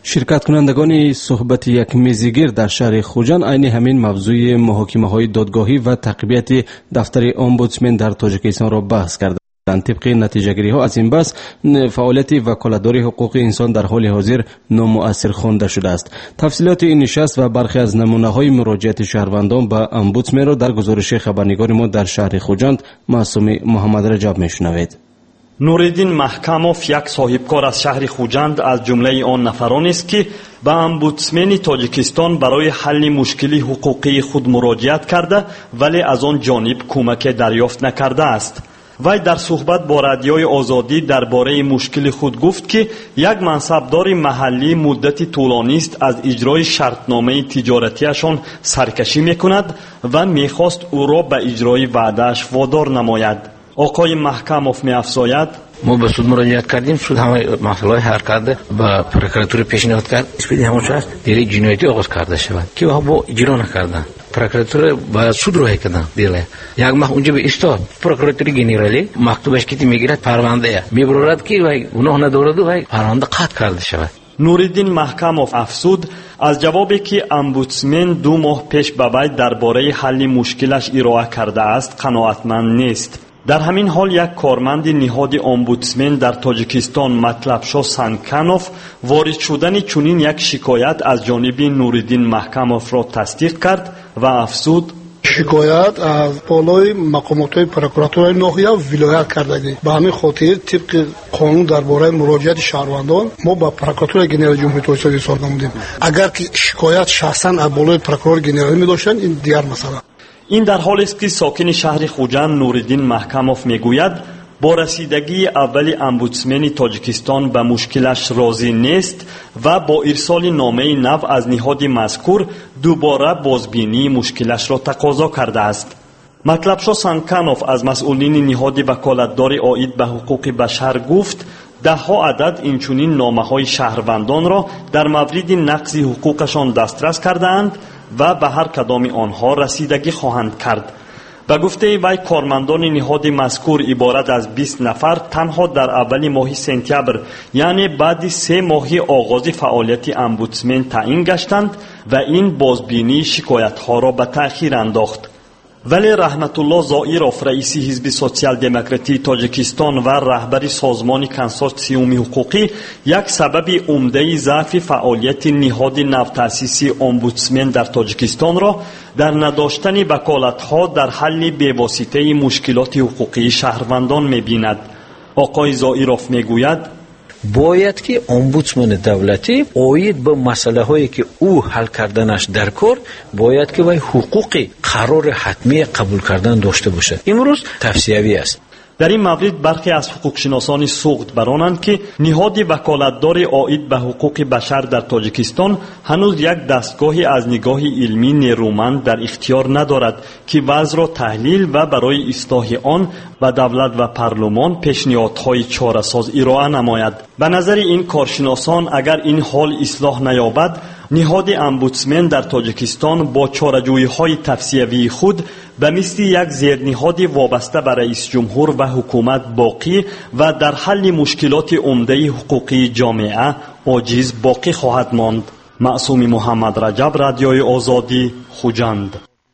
شرکت کنندگان صحبت یک میزگیر در شهر خوجند عین همین موضوع محاکمه‌های دادگاهی و تقویت دفتر امبودسمن در تاجیکستان را بحث کردند. طبق نتیجه‌گیری ها از این بحث فعالیت وکالتداری حقوق انسان در حال حاضر نامؤثر خوانده شده است. تفصیلات این نشست و برخی از نمونه‌های مراجعت شهروندان به امبودسمن را در گزارش خبرنگار ما در شهر خوجند معصوم محمد رجب میشنوید. نوریدین محکموف یک صاحبکار از شهر خوجند از جمله آن نفرانی است که به امبودسمن تاجیکستان برای حل مشکل حقوقی خود مراجعت کرده ولی از آن جانب کمک دریافت نکرده است. وی در صحبت با رادیوی آزادی درباره مشکل خود گفت که یک منصبدار محلی مدت طولانی است از اجرای شرطنامه تجارتیشان سرکشی میکند و میخواست او را به اجرای وعدهش وادار نماید. آقای محکموف می‌افزاید: ما به سود مراجعت کردیم، سود همه مسائل حل کرده، به پروکراتور پیشنهاد کرد اسپیدی همونجا است دیگه جنایتی آغاز کرده شود که با اجرا نکردن. پروکراتور باید سود رو کردن دیگه یک ماه اونجا به استاد پروکراتوری گنرالی مکتوبش که میگیرد پرونده میبرد که وای گناه ندارد و پرونده قطع کرده شود. نوریدین محکموف افزود از جوابی که امبودسمن 2 ماه پیش به وی درباره حل مشکلش ارائه کرده است قناعتمند نیست. در همین حال یک کارمند نهاد امبودسمن در تاجیکستان مطلبشو سانکانوف وارد شدن چنین یک شکایت از جانب نوریدین محکموف را تصدیق کرد و افزود: شکایت از بالای مقامات پروکراتورای ناحیه ولایت کردگی. به همین خاطر طبق قانون درباره مراجعت شهروندان ما با پروکراتور گنرال جمهوری تاجیکستان اظهار نمودیم. اگر که شکایت شخصا از بالای پروکراتور گنرالی می‌داشتند این دیگر مسئله. این در حالی است که ساکن شهر خوجند نوریدین محکموف میگوید با رسیدگی اول امبودسمن تاجیکستان به مشکلش راضی نیست و با ارسال نامه نو از نهاد مذکور دوباره بازبینی مشکلش را تقاضا کرده است. مطلبشو سانکانوف از مسئولین نهاد وکالتدار عاید به حقوق بشر گفت 10 عدد اینچنین نامه‌های شهروندان را در مورد نقض حقوقشان دسترس کردند و به هر کدام آنها رسیدگی خواهند کرد. به گفته وی کارمندان نهاد مذکور عبارت از 20 نفر تنها در اول ماه سپتامبر یعنی بعد 3 ماه آغاز فعالیت امبودسمن تعیین گشتند و این بازبینی شکایت‌ها را به تأخیر انداخت. ولی رحمت الله زائیروف رئیس حزب سوسیال دموکراتی تاجیکستان و رهبر سازمان کنسورسیوم حقوقی یک سبب عمده ضعف فعالیت نهاد نوتأسیسی امبودسمن در تاجیکستان را در نداشتن وکالت‌ها در حل بی‌واسطه مشکلات حقوقی شهروندان می‌بیند. آقای زائیروف میگوید باید که امبودسمن دولتی عاید به مسئله هایی که او حل کردنش در کار باید که وی حقوق قرار حتمی قبول کردن داشته باشد. امروز توصیوی است. در این مورد برخی از حقوق شناسان سوخت برانند که نهاد وکالتدار عاید به حقوق بشر در تاجیکستان هنوز یک دستگاهی از نگاه علمی نیرومند در اختیار ندارد که وضع را تحلیل و برای اصلاح آن به دولت و پارلمان پیشنهادهای چاره‌ساز ارائه نماید. به نظر این کارشناسان اگر این حال اصلاح نیابد نهاد امبودسمن در تاجیکستان با چاره‌جویی‌های توصیوی خود به مثل یک زیرنهاد وابسته به رئیس جمهور و حکومت باقی و در حل مشکلات عمده حقوقی جامعه عاجز باقی خواهد ماند. معصوم محمد رجب، رادیوی آزادی، خوجند.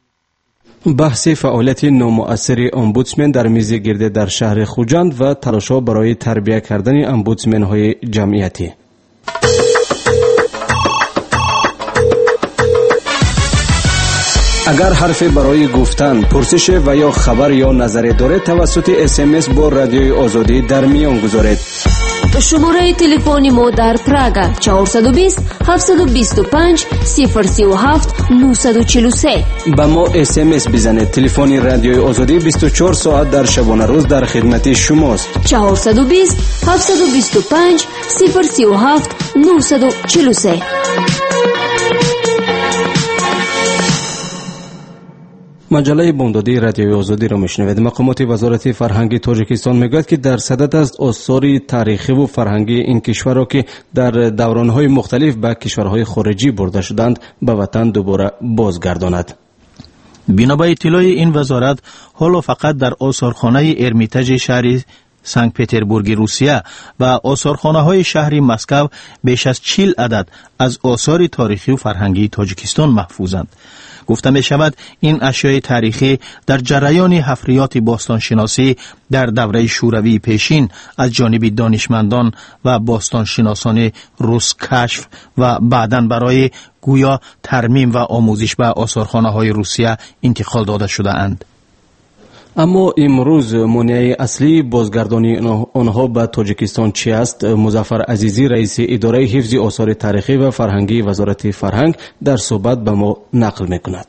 بحث فعالیت نامؤثر امبودسمن در میز گرده در شهر خوجند و تلاش‌ها برای تربیت کردن امبودسمن‌های جمعیتی. اگر حرفی برای گفتن، پرسش و یا خبر یا نظری دارید توسط SMS با رادیوی آزادی در میان گذارید. شماره تلفن ما در پراگ 420 725 037 943. با ما SMS بزنید. تلفن رادیوی آزادی 24 ساعت در شبانه روز در خدمت شماست. 420 725 037 943. مجله بامدادی رادیوی آزادی را میشنوید. مقامات وزارت فرهنگ تاجیکستان میگوید که در صدد است آثار تاریخی و فرهنگی این کشور را که در دورانهای مختلف به کشورهای خارجی برده شدند به وطن دوباره بازگرداند. بنا به اطلاع این وزارت حالا فقط در آثارخانه ارمیتاژ شهر سنت پتربورگ روسیه و آثارخانه‌های شهر مسکو بیش از 40 عدد از آثار تاریخی و فرهنگی تاجیکستان محفوظند. گفته می شود این اشیاء تاریخی در جریان حفریات باستانشناسی در دوره شوروی پیشین از جانب دانشمندان و باستانشناسان روس کشف و بعداً برای گویا ترمیم و آموزش به آثارخانه‌های روسیه انتقال داده شده اند. اما امروز مانع اصلی بازگردانی آنها به تاجیکستان چی است؟ مظفر عزیزی رئیس اداره حفظ آثار تاریخی و فرهنگی وزارت فرهنگ در صحبت به ما نقل می‌کند.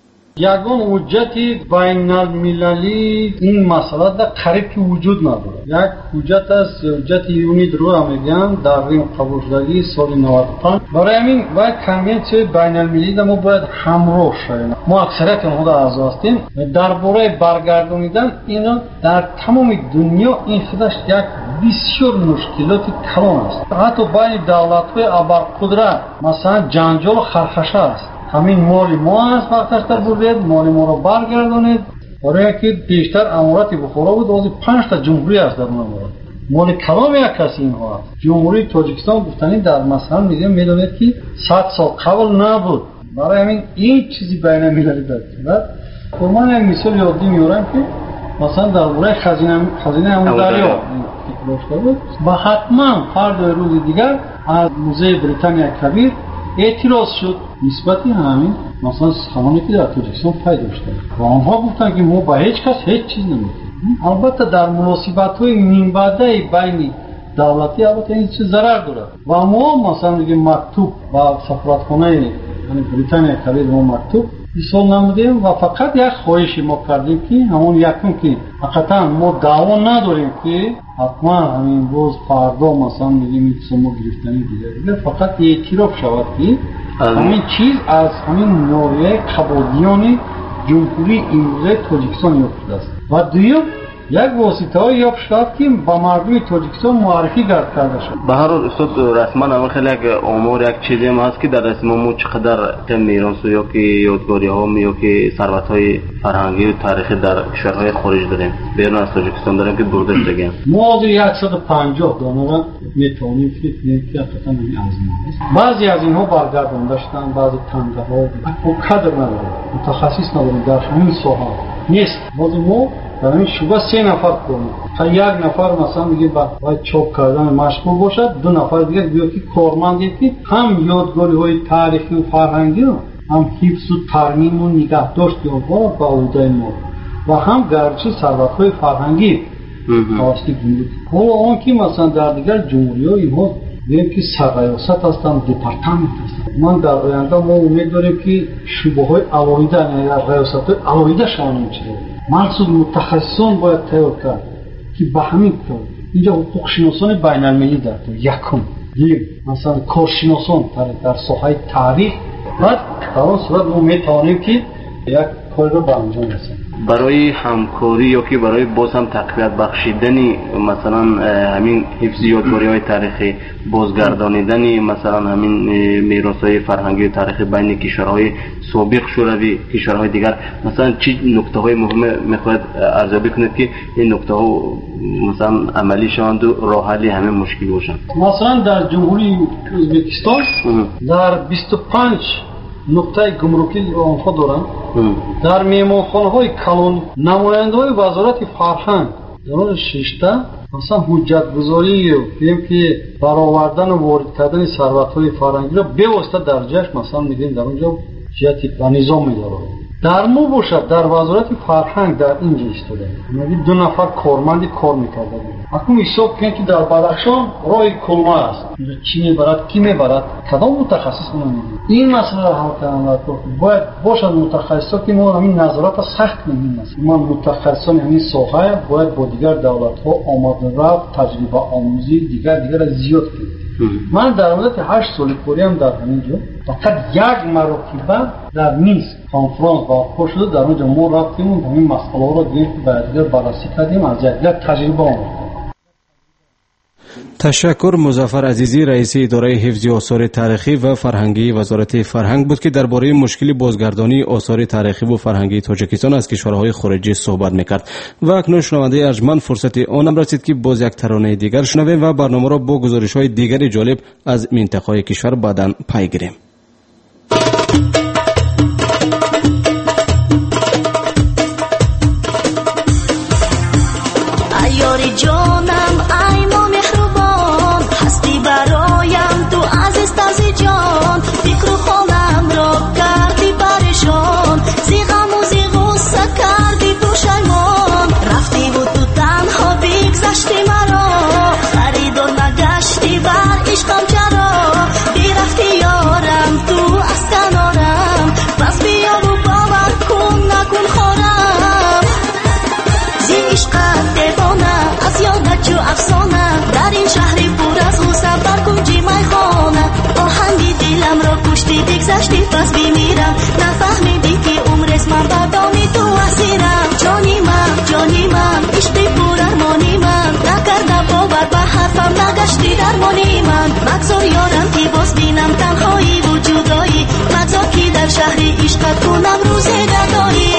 یگان حجتی بین المللی این مسئله در قریب که وجود نداره. یک حجت است، حجت یونید رو میگن در ریم قبول شدگی سال 95. برای همین باید کنونسیون بین المللی در ما باید همراه شویم. ما اکثریت اونها در اعضا هستیم. درباره برگردانیدن اینا در تمام دنیا این خودش یک بسیار مشکلات کلان است. حتی بین دولت‌های ابرقدرت مثلا جنجال و خرخشه است. همین مال ما است، وقتش در بردید مال ما رو برگردانید. برای که بیشتر اماراتی بخورا بود، واسه 5 تا جمهوری است در اون امارات. مال کلام یک کسی اینها است. جمهوری تاجیکستان گفتنی در مثلا میدونید که 100 سال قبل نبود. برای همین این چیزی بین المللی دارد. من یک مثال یادی میارم که مثلا در باره خزینه همون دریا داشته بود و حتما فردا روز دیگر از موزه بریتانیا کبیر اعتراض شد نسبتی همین مثلا سامانی که در تاجیکستان پیدا شده و آنها گفتن که ما با هیچ کس هیچ چیز نمیکنیم. البته در مناسبت‌های نیمبعده بین دولتی البته این چیز ضرر داره و ما مثلا دیگه مکتوب و سفارتخانه یعنی بریتانیا کبیر ما مکتوب ایصال نمودیم و فقط یک خواهشی ما کردیم که همون یکم که حقیقتا ما دعوا نداریم که حتما همین روز فردا مثلا میگیم سمو گرفتنی دیگه فقط اعتراف شود که همین چیز از همین نوعه قبادیان جمهوری امروزه تاجیکستان یافته است و دویم یک واسطه های یافت شد که با مردم تاجیکستان معرفی کرده شد. به هر حال استاد رسما اما خیلی یک آمار یک چیزی هم هست که در رسم ما چقدر میراث یا که یادگاری ها یا که ثروت های فرهنگی و تاریخی در کشورهای خارج داریم بیرون از تاجیکستان داریم که برده شده. ما 150 دانه را میتونیم که حقیقتا این ارزش است. بعضی از اینها برگردانده شدن، بعضی تنده ها کادر نداره، متخصص نداره در همین ساحه نیست. ما در این شعبه 3 نفر کنیم تا یک نفر مثلا میگه باید چاپ کردن مشغول باشد، 2 نفر دیگه بیا که کارمندی که هم یادگاری های تاریخی و فرهنگی رو هم حفظ و ترمیم و نگهداشت اونها با عهده ما و هم گرچه ثروت های فرهنگی توسط گمرک. حالا آن که مثلا در دیگر جمهوری ها اینها بگیم که سرریاست هستن، دپارتمنت هستن. من در آینده ما امید داریم که شعبه های علاویده یعنی ریاست های علاویده شامل میشه. مخصوص متخصصان باید تایید کرد که به همین کار اینجا حقوق شناسان بین المللی در یکم مثلا کارشناسان در ساحه تاریخ بعد در اون صورت ما میتوانیم که یک کار رو به انجام رسانیم. برای همکاری یا که برای باز هم تقویت بخشیدنی مثلا همین حفظ یادگاری های تاریخی بازگردانیدنی مثلا همین میراث های فرهنگی و تاریخی بین کشورهای سابق شوروی کشورهای دیگر مثلا چی نکته های مهم میخواید ارزیابی کنید که این نکته ها مثلا عملی شوند و راه حل همه مشکل باشند؟ مثلا در جمهوری ازبکستان در 25 نقطه گمرکی آنها دارند. در میهمانخانه های کلون نماینده های وزارت فرهنگ در 6 تا مثلا حجت گذاری بگیم که برآوردن و وارد کردن ثروت های فرهنگی را به واسطه در جشن مثلا میگیم در اونجا جهت و نظام میداره. در ما باشد در وزارت فرهنگ در اینجا ایستاده میگه 2 نفر کارمند کار میکرده. اکنون حساب کنید که در بدخشان راه کلمه است. چی میبرد کی میبرد کدام متخصص نمیدونه. این مسئله را حل کردن باید باشد متخصصا که ما همین نظارت سخت نمیدیم. ما متخصصان همین ساحه باید با دیگر دولت ها آمد رفت تجربه آموزی دیگر را زیاد کنیم. من در مدت 8 سال کوریم در همینجا فقط یک مرتبه در مینسک کنفرانس برگزار شده در اونجا ما رفتیم و همین مسئله را دیگه بررسی کردیم از یک تجربه آموزی. تشکر. مظفر عزیزی رئیس اداره حفظ آثار تاریخی و فرهنگی وزارت فرهنگ بود که درباره مشکل بازگردانی آثار تاریخی و فرهنگی تاجیکستان از کشورهای خارجی صحبت میکرد. و اکنون شنونده ارجمند فرصت آنم رسید که باز یک ترانه دیگر شنویم و برنامه را با گزارش‌های دیگری جالب از منطقه‌های کشور بعداً پی گیریم. بگذشتی پس بیمیرم نفهمیدی که عمرست من بردامی تو اسیرم جانی من عشقی پر ارمانی من نکرده باور به حرفم نگشتی درمانی من مگذار یارم که باز بینم تنهایی و جدایی مگذار که در شهر عشقت کنم روز گدایی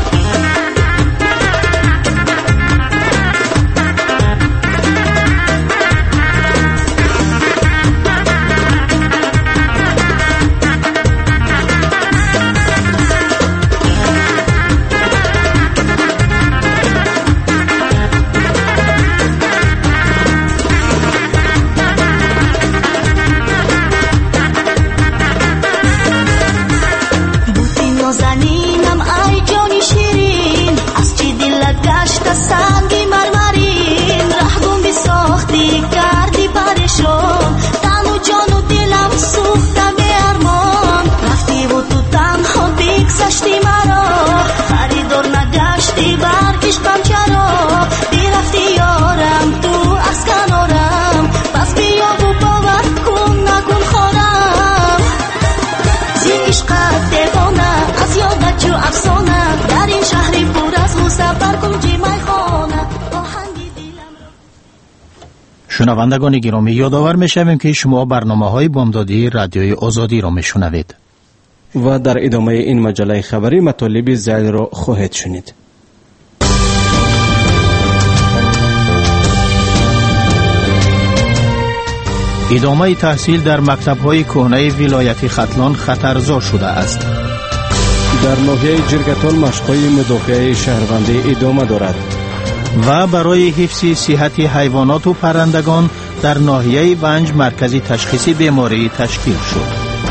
شنوندگان گرامی، یادآور می‌شویم که شما برنامه‌های بامدادی رادیوی آزادی را می‌شنوید و در ادامه این مجله خبری مطالب زیاد را خواهید شنید. ادامه تحصیل در مکتب‌های کهنه ولایت ختلان خطرزا شده است. در ناحیه جرگتال مشق‌های مدافع شهروندی ادامه دارد. و برای حفظ صحت حیوانات و پرندگان در ناحیه بنج مرکزی تشخیص بیماری تشکیل شد.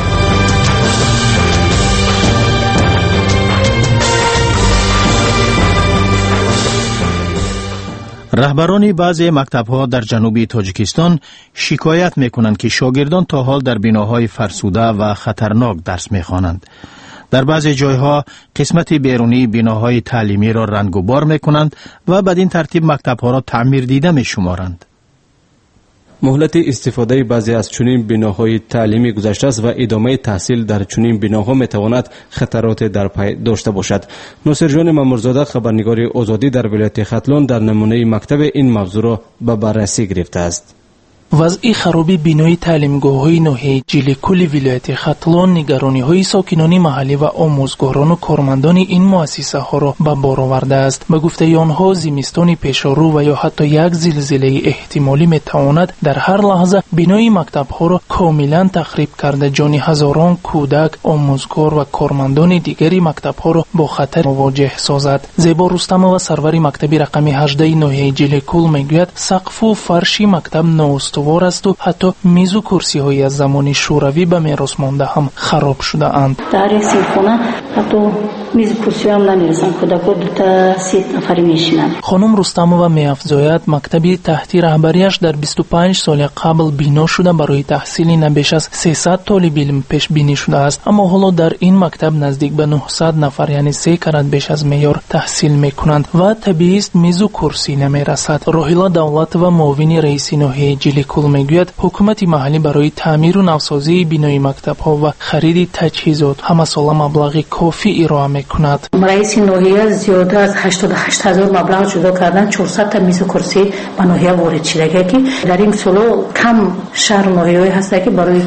رهبران بعضی مکتب‌ها در جنوبی تاجیکستان شکایت می‌کنند که شاگردان تا حال در بناهای فرسوده و خطرناک درس می‌خوانند. در بعضی جایها قسمت بیرونی بناهای تعلیمی را رنگ و بار می‌کنند و بدین ترتیب مکتب‌ها را تعمیر دیده می‌شمارند. مهلت استفاده بعضی از چنین بناهای تعلیمی گذشته است و ادامه تحصیل در چنین بناها می‌تواند خطرات در پی داشته باشد. ناصر جان مامورزاده خبرنگار آزادی در ولایت ختلان در نمونه مکتب این موضوع را به بررسی گرفته است. وضع خرابی بینای تعلیمگاه‌های ناحیه جیلیکولی ولایت ختلان نگرانی‌های ساکنان محلی و آموزگاران و کارمندان این مؤسسه‌ها را به بار آورده است. به گفته آنها زمستان پیشرو و یا حتی یک زلزله احتمالی می‌تواند در هر لحظه بینای مکتب‌ها را کاملا تخریب کرده جان هزاران کودک، آموزگار و کارمندان دیگری مکتب‌ها را با خطر مواجه سازد. زیبا رستم و سرور مکتب رقم 18 ناحیه جیلیکول میگوید سقف و فرش مکتب نااستوار است و حتی میز و کرسی های از زمان شوروی به میراث مانده هم خراب شده اند. در این خانه حتی میز و کرسی هم نمیرسن، کودک‌ها 2-3 نفری میشینند. خانم رستمова میافزاید مکتبی تحت رهبریش در 25 سال قبل بنا شده برای تحصیل نبیش از 300 طالب علم پیش بینی شده است، اما حالا در این مکتب نزدیک به 900 نفر یعنی 3 کرات بیش از معیار تحصیل میکنند و طبیعی است میز و کرسی نمیرسد. راهیلا دولت و معاون رئیس ناحیه جیلیکول میگوید حکومت محلی برای تعمیر و نوسازی بینای مکتب‌ها و خرید تجهیزات همه ساله مبلغ کافی ارائه میکند. رئیس ناحیه زیاده از 88,000 مبلغ جدا کردن 400 تا میز و کرسی به ناحیه وارد شده که در این سالو کم شهر ناحیه‌ای هست که برای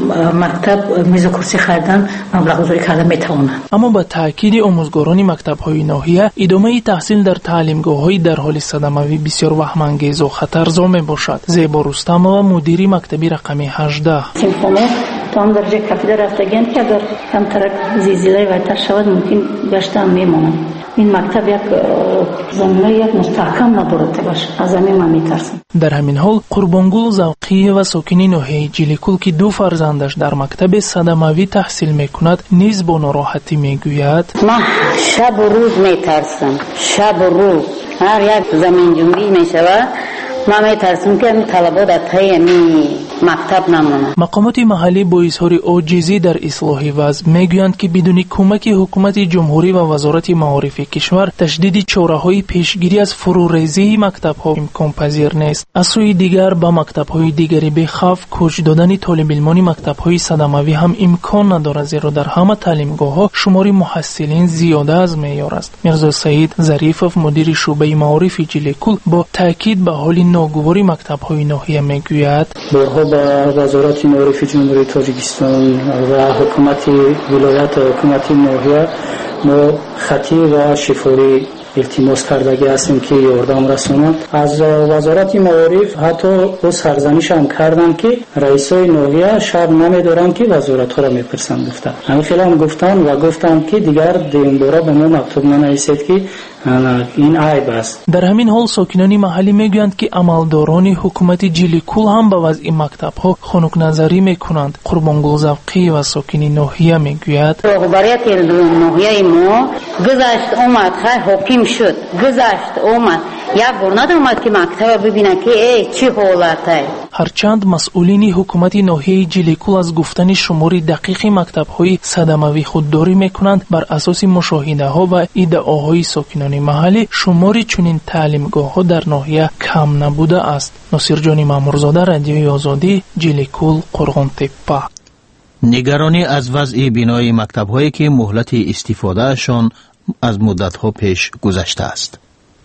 مکتب میز و کرسی خریدن مبلغ گذاری کردن میتوانند. اما با تاکید آموزگاران مکتب‌های ناحیه ادامه تحصیل در تعلیمگاه‌های در حال صدمه‌ای بسیار وهم‌انگیز و خطرزا میباشد. زیبا رستمова مدیری مکتبی رقمی 18 تام درجه کافی رفتگان که اگر کمتر زلزله ویتر شود ممکن گشته هم میمانند. این مکتب یک زمینه یک مستحکم ندارد باشه. از همین من میترسم. در همین حال قربانگل زوقی و ساکنی ناحیه جلیکل که دو فرزندش در مکتب صدموی تحصیل میکند نیز با ناراحتی میگوید من شب و روز میترسم. شب و روز هر یک زمین جنبی میشود من میترسم که طلبات در پای مکتب نمونند. مقامات محلی با اظهار عاجزی در اصلاح وضع میگویند که بدون کمک حکومت جمهوری و وزارت معارف کشور تشدید چاره‌های پیشگیری از فروریزی مکتب‌ها امکان پذیر نیست. از سوی دیگر با مکتب‌های دیگری به خوف کوچ دادن طالب علمان مکتب‌های صدموی هم امکان ندارد زیرا در همه تعلیمگاه‌ها شمار محصلین زیاده از معیار است. میرزا سعید ظریفов مدیر شعبه معارف جلیکل با تاکید به حال ناگواری مکتب‌های ناحیه میگوید با وزارت معارف جمهوری تاجیکستان و حکومت ولایت و حکومت ناحیه ما خطی و شفاری التماس کردگی هستیم که یاردم رسانند. از وزارت معارف حتی او سرزنش هم کردن که رئیسای ناحیه شب نمیدارن که وزارت ها را میپرسن گفتن. همین خیلی هم گفتن که دیگر دیمبارا به ما مکتوب ننویسید که این عیب است. در همین حال ساکنان محلی میگویند که عملداران حکومت جلیکل هم به وضع مکتب‌ها خنک نظری میکنند. قربانگل زوقی و ساکنی ناحیه میگوید رهبریت ناحیه ما گذشت اومد حاکم شد گذشت اومد یک بار ندارد که مکتب ببینه که چی حالته. هرچند مسئولین حکومت ناحیه جلیکل از گفتن شمار دقیق مکتب‌های صدموی خودداری میکنند بر اساس مشاهده‌ها و ادعاهای ساکنان محلی شمار چنین تعلیمگاه‌ها در ناحیه کم نبوده است. ناصر جانی مامورزاده، رادیوی آزادی، جلیکل، قرغن‌تپه. نگرانی از وضع بینای مکتب‌هایی که مهلت استفادهشان از مدت‌ها پیش گذشته است.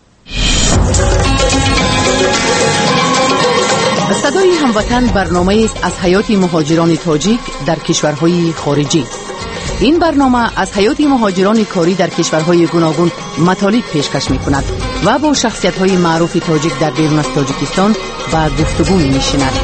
صدای هموطن برنامه است از حیات مهاجران تاجیک در کشورهای خارجی. این برنامه از حیات مهاجران کاری در کشورهای گوناگون مطالب پیشکش می‌کند و با شخصیت‌های معروف تاجیک در بیرون از تاجیکستان با گفتگو می‌نشیند.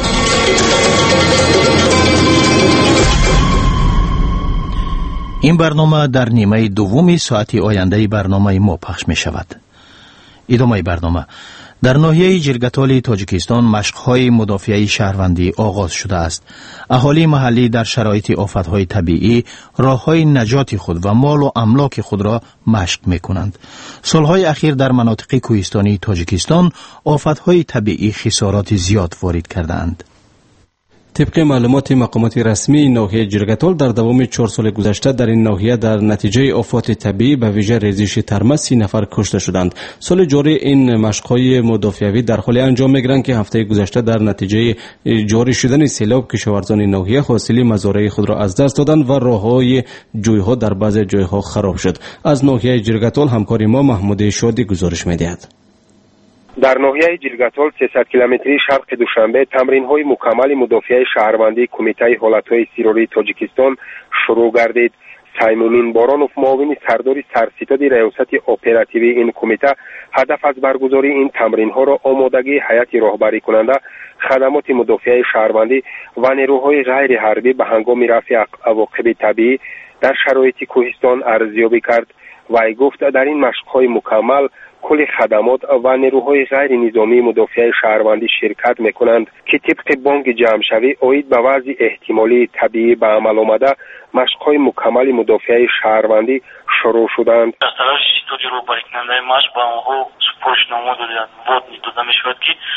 این برنامه در نیمه دوم ساعت آینده برنامه ما پخش می شود. ادامه برنامه. در ناحیه جرگتال تاجیکستان مشق‌های مدافعه شهروندی آغاز شده است. اهالی محلی در شرایط آفت‌های طبیعی راه‌های نجات خود و مال و املاک خود را مشق می‌کنند. سال‌های اخیر در مناطق کوهستانی تاجیکستان آفت‌های طبیعی خسارات زیاد وارد کردند. طبق معلومات مقامات رسمی ناحیه جرگتال در دوام 4 سال گذشته در این ناحیه در نتیجه آفات طبیعی به ویژه ریزش ترمه 30 نفر کشته شدند. سال جاری این مشق‌های مدافعوی در حال انجام می‌گیرند که هفته گذشته در نتیجه جاری شدن سیلاب کشاورزان ناحیه حاصل مزارع خود را از دست دادند و راه‌های جوی‌ها در بعضی جای‌ها خراب شد. از ناحیه جرگتال همکار ما محمود شادی گزارش می‌دهد. در ناحیه جرگتال 300 کیلومتری شرق دوشنبه تمرین‌های مکمل مدافعه شهروندی کمیته حالت‌های اضطراری تاجیکستان شروع گردید. سایمونین بارانوف معاون سردار سرستاد ریاست اپراتیوی این کمیته هدف از برگزاری این تمرین‌ها را آمادگی هیئت راهبری کننده خدمات مدافعه شهروندی و نیروهای غیر حربی به هنگام رفع عواقب طبیعی در شرایط کوهستان ارزیابی کرد. وی گفت در این مشق‌های مکمل کل خدمات و نیروهای غیر نظامی مدافع شهروندی شرکت میکنند که طبق بانک جمع‌شوی اوید به وضع احتمالی طبیعی به عمل آمده مشق‌های مکمل مدافع شهروندی شروع شدند. از طرف استودیو رو باریکننده مشق با آنها سپارشنامه داده میشود که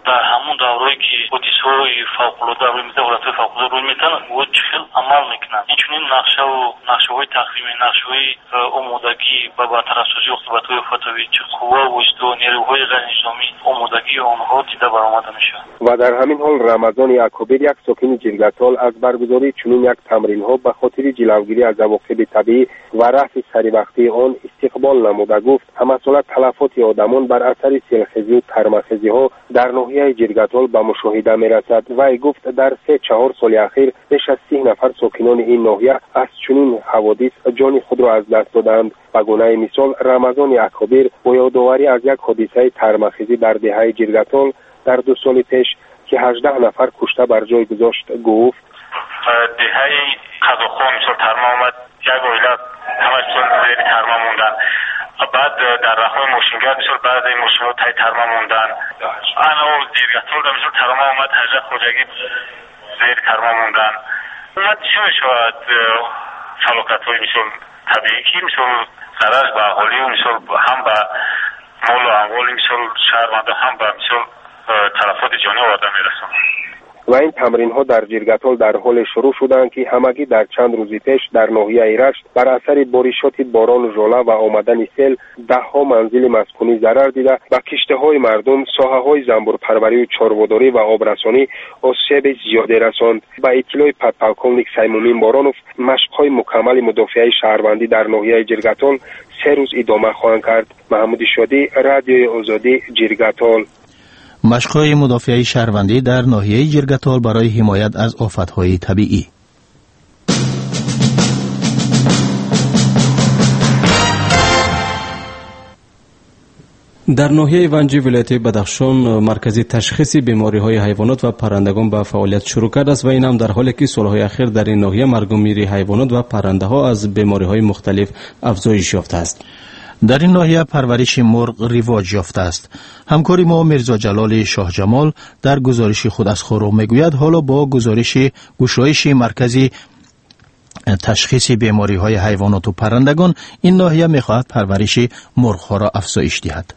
در همون دوره‌ای که حادثه‌های فوق‌العاده روی میزه حالت‌های فوق‌العاده روی میتن و چخیل عمل میکنن. اینچنین نقشه‌های تقویمی، نقشه‌های آمادگی و با ترسوزی عاقبت‌های فتاوی چه قوا وجود و نیروهای غیر نظامی آمادگی آنها دیده برآمده میشه. و در همین حال رمضان یعقوبی یک ساکن جرگتال از برگزاری چنین یک تمرین‌ها به خاطر جلوگیری از عواقب طبیعی و رفع سریع‌وقتی آن استقبال نموده. گفت همساله تلفات آدمان بر اثر سیلخیزی و ترمخیزی‌ها در ناحیه جرگتال به مشاهده می‌رسد. وی گفت در 3-4 سال اخیر بیش از 30 نفر ساکنان این ناحیه از چنین حوادث جان خود را از دست دادند. به گونه مثال رمضان یعقوبی با یادآوری از یک حادثه ترمخیزی در دهه جرگتال در 2 سال پیش که 18 نفر کشته بر جای گذاشت گفت دهه قزاق‌ها مثل ترما آمد، یک عائله همشون زیر ترما موندن، بعد در راههای ماشینگر مثل بعد این ماشین‌ها تای ترما موندن، انا جرگتال در مثل ترما آمد، 18 خوجگی زیر ترما موندن. اومد چی میشود فلاکت‌های مثل طبیعی که مثل ضرر به اهالی و مثل هم به مال و اموال مثل شهروندان هم به مثل تلفات جانی آدم میرسند. و این تمرین ها در جرگتال در حال شروع شدند که همگی در چند روزی پیش در ناحیه ایرشت بر اثر بارشات باران و ژوله و آمدن سیل 10 منزل مسکونی ضرر دیده و کشته های مردم، ساحه های زنبور پروری و چارواداری و آبرسانی آسیب زیادی رساند. با اطلاع پدپلکالنیک سیمونین بارانوف مشق های مکمل مدافع شهروندی در ناحیه جرگتال 3 روز ادامه خواهند کرد. محمود شادی، رادیوی آزادی، جرگتال. مشق‌های مدافعه شهروندی در ناحیه جرگتال برای حمایت از آفت‌های طبیعی. در ناحیه ونجی ولایت بدخشان مرکزی تشخیص بیماری‌های حیوانات و پرندگان به فعالیت شروع کرده است و این هم در حالی که سال‌های اخیر در این ناحیه مرگ و میر حیوانات و پرنده‌ها از بیماری‌های مختلف افزایش یافته است. در این ناحیه پرورش مرغ رواج یافته است. همکاری ما میرزا جلال شاه جمال در گزارش خود از خورو میگوید حالا با گشایش مرکزی تشخیص بیماری‌های حیوانات و پرندگان این ناحیه می‌خواهد پرورش مرغ‌ها را افزایش دهد.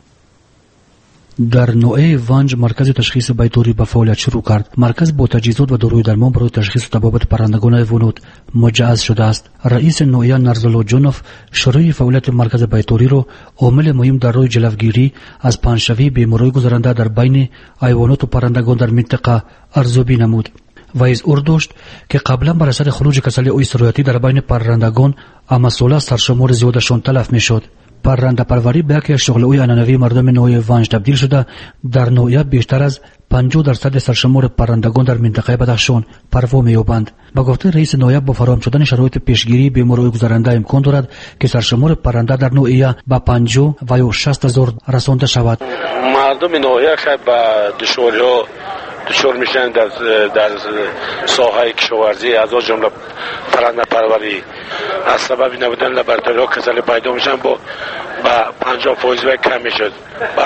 در نوعه ونج مرکز تشخیص بیطوری به فعالیت شروع کرد. مرکز با تجهیزات و داروی درمان برای تشخیص و تبابت پرندگان حیوانات مجهز شده است. رئیس نوعه نرزلو جونوف شروع فعالیت مرکز بیطوری را عامل مهم در راه جلوگیری از پنشوی بیماری گذرنده در بین حیوانات و پرندگان در منطقه ارزیابی نمود. ویز داشت که قبلا بر اثر خروج کسل اوی سرایتی در بین پرندگان امساله سرشمار زیادشان تلف میشد. پرنده پروری به یکی از شغل اوی عنعنوی مردم نوع ونج تبدیل شده. در نوعیه بیشتر از 50% سرشمار پرندگان در منطقه بدخشان پروا می‌یابند. با گفته رئیس نوعیه با فراهم شدن شرایط پیشگیری بیماری گذرنده امکان دارد که سرشمار پرنده در نوعیه به 50 و یا 60,000 رسانده شود. مردم نوعیه خیلی به دشواری‌ها دچار میشن در ساحه کشاورزی از جمله پرنده پروری از سبب نبودن لابراتوارها کسل پیدا میشن با 50% کم میشد با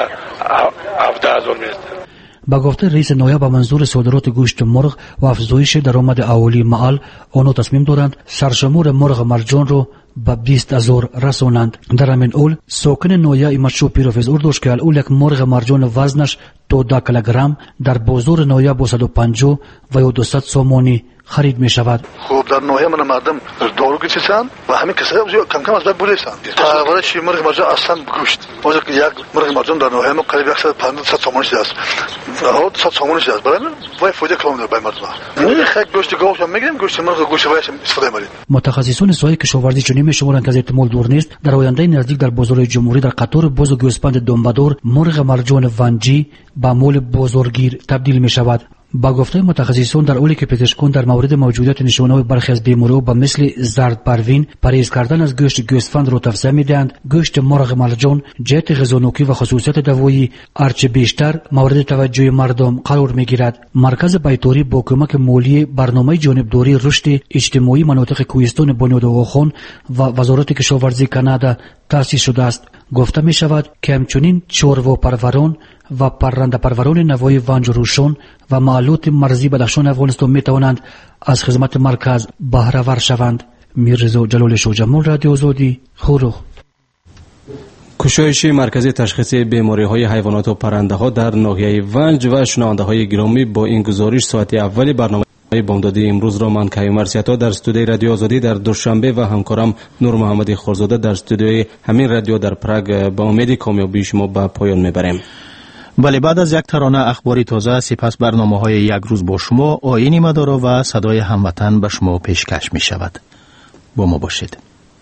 18,000 میرسه. با گفته رئیس نوعیه با منظور صادرات گوشت مرغ و افزایش درآمد اهالی محل آنها تصمیم دارند سرشمار مرغ مرجان رو به 20,000 رسانند. در همین اول ساکن نوعیه مشو پیروفز داشت که اول یک مرغ مرجان وزنش 12 کیلوگرم در بازار نوعیه با 150 و 200 سومانی خرید می شود. خوب در نوعیه من مردم دارو گیرند و همین کسایی کم کم از بین بریدند. پرورش مرغ مرجان اصلا گوشت. واسه که یک مرغ مرجان در نوعیه ما قریب 150 سومانی شده است. ها 100 سومانی شده است. برای وای فایده کلام در بین مردم. نه خیلی گوشت گاو میگیم گوشت مرغ گوشت وایش استفاده می‌کنیم. متخصصان سایه کشاورزی چنین می‌شمارند که از احتمال دور نیست در آینده نزدیک در بازار جمهوری در قطار باز و گوسفند دنبدار مرغ مرجان ونجی به مول بازارگیر تبدیل می شود. با گفته متخصصان در حالی که پزشکان در مورد موجودیت نشانه‌های برخی از بیماری‌ها به مثل زرد پروین پرهیز کردن از گوشت گوسفند را توصیه می‌دهند، گوشت مرغ مرجان جهت غذانوکی و خصوصیت دوایی هرچه بیشتر مورد توجه مردم قرار می‌گیرد. مرکز بیطوری با کمک مالی برنامه جانبداری رشد اجتماعی مناطق کوهستان بنیاد آقاخان و وزارت کشاورزی کانادا تأسیس شده است. گفته می شود که همچنین چاروا پروران و پرنده پروران نوای ونج روشن و معلوط مرزی بدخشان افغانستان می توانند از خدمت مرکز بهره ور شوند. میرزا جلال شاه جمال، رادیو آزادی، خورو. کشایش مرکزی تشخیص بیماری‌های حیوانات و پرنده‌ها در ناحیه ونج و شنونده‌های گرامی، با این گزارش ساعت اولی برنامه بامدادی امروز را من کیومر سیاتا در استودیوی رادیو آزادی در دوشنبه و همکارم نور محمدی خورزاده در استودیوی همین رادیو در پراگ با امید کامیابی شما به پایان میبریم. بله، بعد از یک ترانه اخباری تازه، سپس برنامه‌های یک روز با شما، آیین مدارا و صدای هموطن به شما پیشکش می شود. با ما باشید.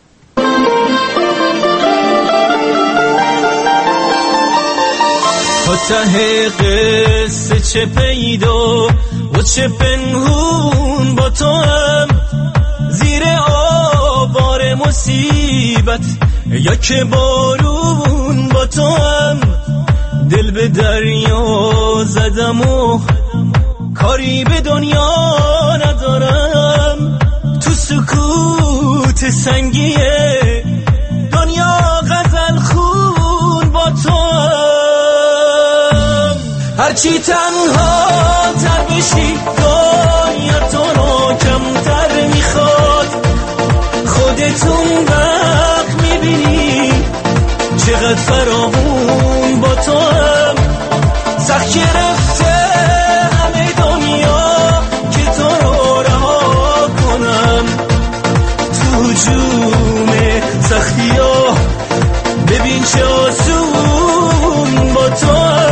ته قصه چه پیدا و چه پنهون با تو هم، زیر آوار مصیبت یا که بارون با تو هم، دل به دریا زدم و کاری به دنیا ندارم، تو سکوت سنگیه دنیا غزل خون با تو هم، هرچی تنها تر بشی دنیا تو رو کمتر میخواد، خودتون وقت میبینی چقدر فراوون با تو هم، سخت گرفته همه دنیا که تو رو رها کنم، تو جون سختی ها ببین چه آسون با تو هم.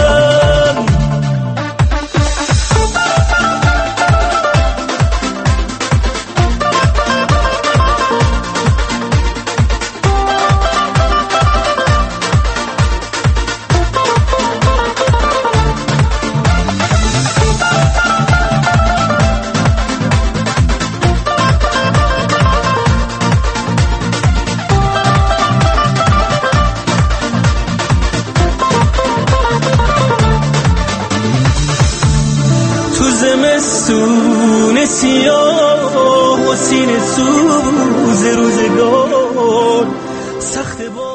زمستون سیاه و سینه سوز روزگار سخت با